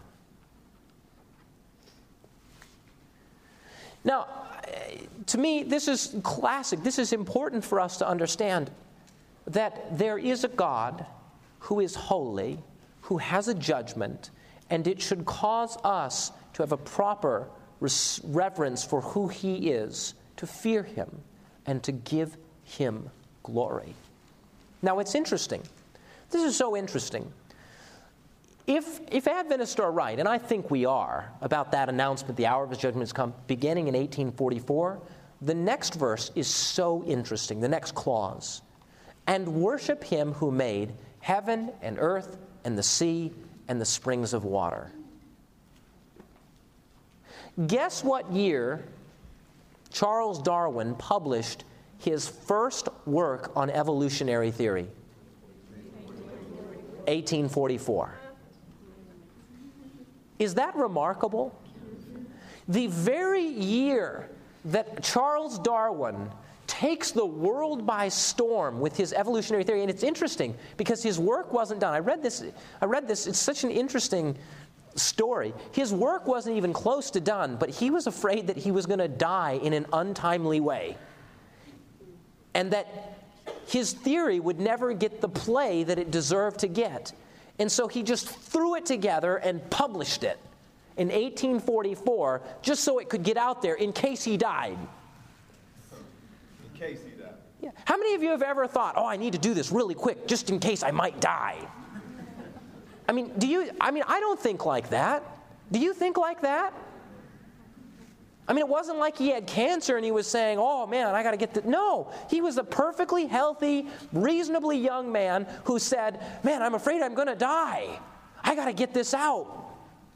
Speaker 2: Now, to me, this is classic. This is important for us to understand that there is a God who is holy, who has a judgment, and it should cause us to have a proper reverence for who He is, to fear Him, and to give Him glory. Now, it's interesting. This is so interesting. If Adventists are right, and I think we are, about that announcement, the hour of His judgment has come, beginning in 1844, the next verse is so interesting, the next clause. And worship Him who made heaven and earth and the sea and the springs of water. Guess what year Charles Darwin published his first work on evolutionary theory? 1844. Is that remarkable? The very year that Charles Darwin takes the world by storm with his evolutionary theory, and it's interesting because his work wasn't done. I read this, it's such an interesting story. His work wasn't even close to done, but he was afraid that he was going to die in an untimely way. And that his theory would never get the play that it deserved to get. And so he just threw it together and published it in 1844, just so it could get out there in case he died.
Speaker 3: Case he died.
Speaker 2: Yeah. How many of you have ever thought, oh, I need to do this really quick just in case I might die? I don't think like that. Do you think like that? I mean, it wasn't like he had cancer and he was saying, oh man, I got to get this. No, he was a perfectly healthy, reasonably young man who said, man, I'm afraid I'm going to die. I got to get this out.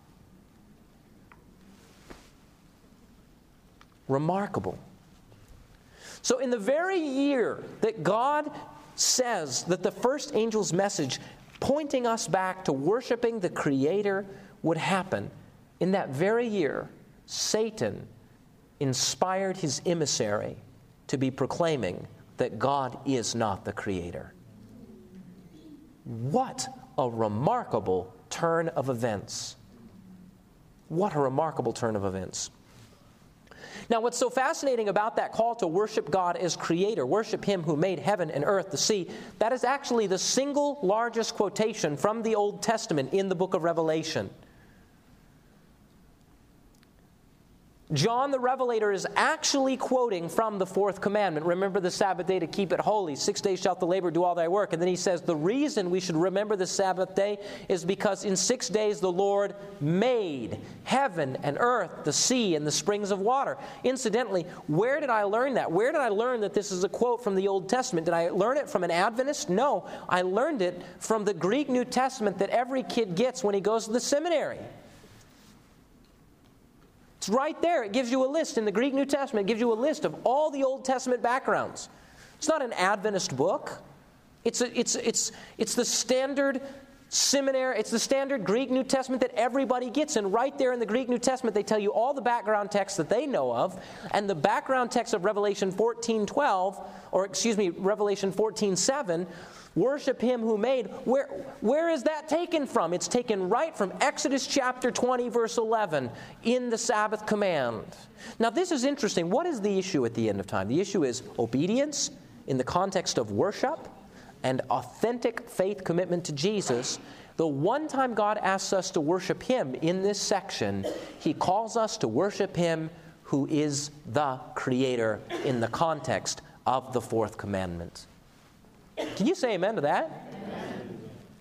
Speaker 2: Remarkable. So in the very year that God says that the first angel's message pointing us back to worshiping the Creator would happen, in that very year, Satan inspired his emissary to be proclaiming that God is not the Creator. What a remarkable turn of events. What a remarkable turn of events. Now, what's so fascinating about that call to worship God as Creator, worship Him who made heaven and earth, the sea, that is actually the single largest quotation from the Old Testament in the book of Revelation. John the Revelator is actually quoting from the fourth commandment. Remember the Sabbath day to keep it holy. 6 days shalt thou labor, do all thy work. And then he says the reason we should remember the Sabbath day is because in 6 days the Lord made heaven and earth, the sea, and the springs of water. Incidentally, where did I learn that? Where did I learn that this is a quote from the Old Testament? Did I learn it from an Adventist? No. I learned it from the Greek New Testament that every kid gets when he goes to the seminary. It's right there. It gives you a list in the Greek New Testament. It gives you a list of all the Old Testament backgrounds. It's not an Adventist book. It's the standard seminary. It's the standard Greek New Testament that everybody gets. And right there in the Greek New Testament, they tell you all the background texts that they know of. And the background text of Revelation 14:12, Revelation 14:7, worship Him who made. Where is that taken from? It's taken right from Exodus chapter 20, verse 11, in the Sabbath command. Now, this is interesting. What is the issue at the end of time? The issue is obedience in the context of worship and authentic faith commitment to Jesus. The one time God asks us to worship Him in this section, He calls us to worship Him who is the Creator in the context of the fourth commandment. Can you say amen to that? Amen.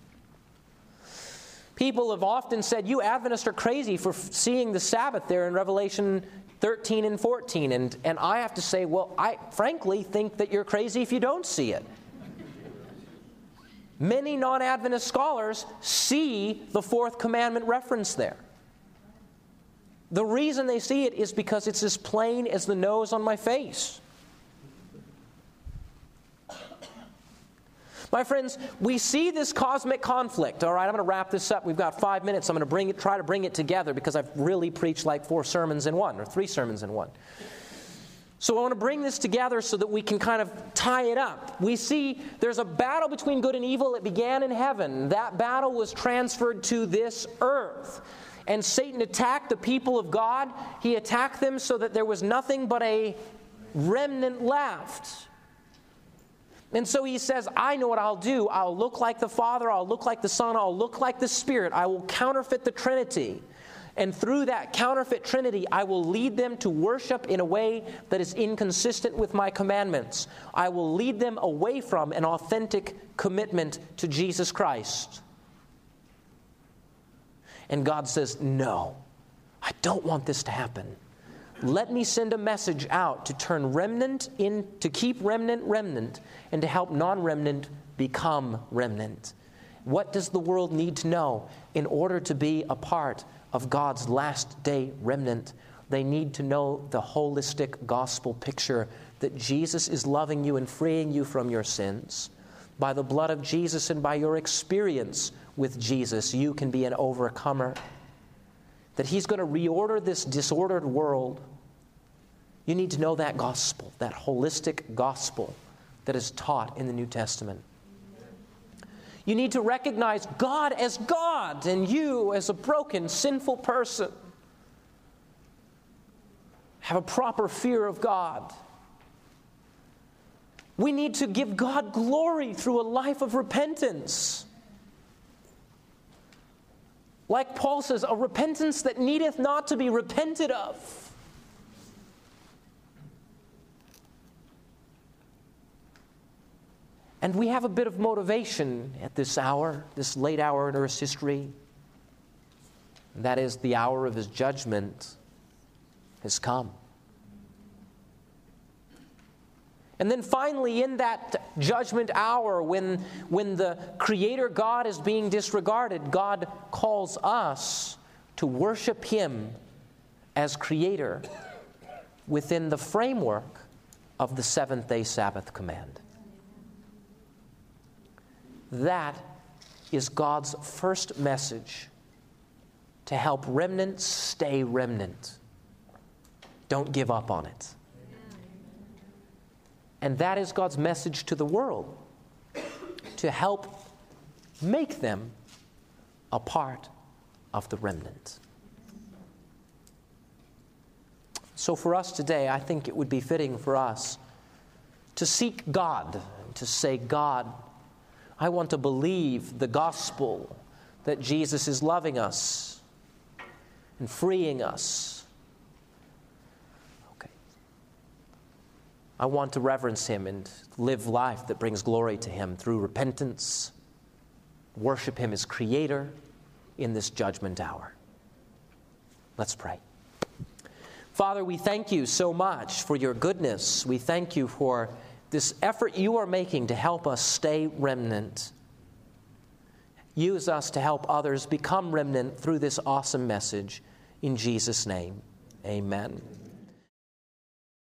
Speaker 2: People have often said, you Adventists are crazy for seeing the Sabbath there in Revelation 13 and 14. And I have to say, well, I frankly think that you're crazy if you don't see it. Many non-Adventist scholars see the fourth commandment reference there. The reason they see it is because it's as plain as the nose on my face. My friends, we see this cosmic conflict. All right, I'm going to wrap this up. We've got 5 minutes. I'm going to try to bring it together because I've really preached like 4 sermons in one, or 3 sermons in one. So I want to bring this together so that we can kind of tie it up. We see there's a battle between good and evil. It began in heaven. That battle was transferred to this earth. And Satan attacked the people of God. He attacked them so that there was nothing but a remnant left. And so he says, I know what I'll do. I'll look like the Father, I'll look like the Son, I'll look like the Spirit. I will counterfeit the Trinity. And through that counterfeit Trinity, I will lead them to worship in a way that is inconsistent with my commandments. I will lead them away from an authentic commitment to Jesus Christ. And God says, no, I don't want this to happen. Let me send a message out to turn remnant in, to keep remnant, and to help non-remnant become remnant. What does the world need to know in order to be a part of God's last day remnant? They need to know the holistic gospel picture that Jesus is loving you and freeing you from your sins. By the blood of Jesus and by your experience with Jesus, you can be an overcomer. That He's going to reorder this disordered world. You need to know that gospel, that holistic gospel that is taught in the New Testament. You need to recognize God as God and you as a broken, sinful person. Have a proper fear of God. We need to give God glory through a life of repentance. Like Paul says, a repentance that needeth not to be repented of. And we have a bit of motivation at this hour, this late hour in Earth's history. That is, the hour of his judgment has come. And then finally, in that judgment hour, when the Creator God is being disregarded, God calls us to worship Him as Creator within the framework of the seventh-day Sabbath command. That is God's first message to help remnants stay remnant. Don't give up on it. And that is God's message to the world, to help make them a part of the remnant. So for us today, I think it would be fitting for us to seek God, to say, God, I want to believe the gospel that Jesus is loving us and freeing us. I want to reverence Him and live life that brings glory to Him through repentance, worship Him as Creator in this judgment hour. Let's pray. Father, we thank You so much for Your goodness. We thank You for this effort You are making to help us stay remnant. Use us to help others become remnant through this awesome message. In Jesus' name, amen.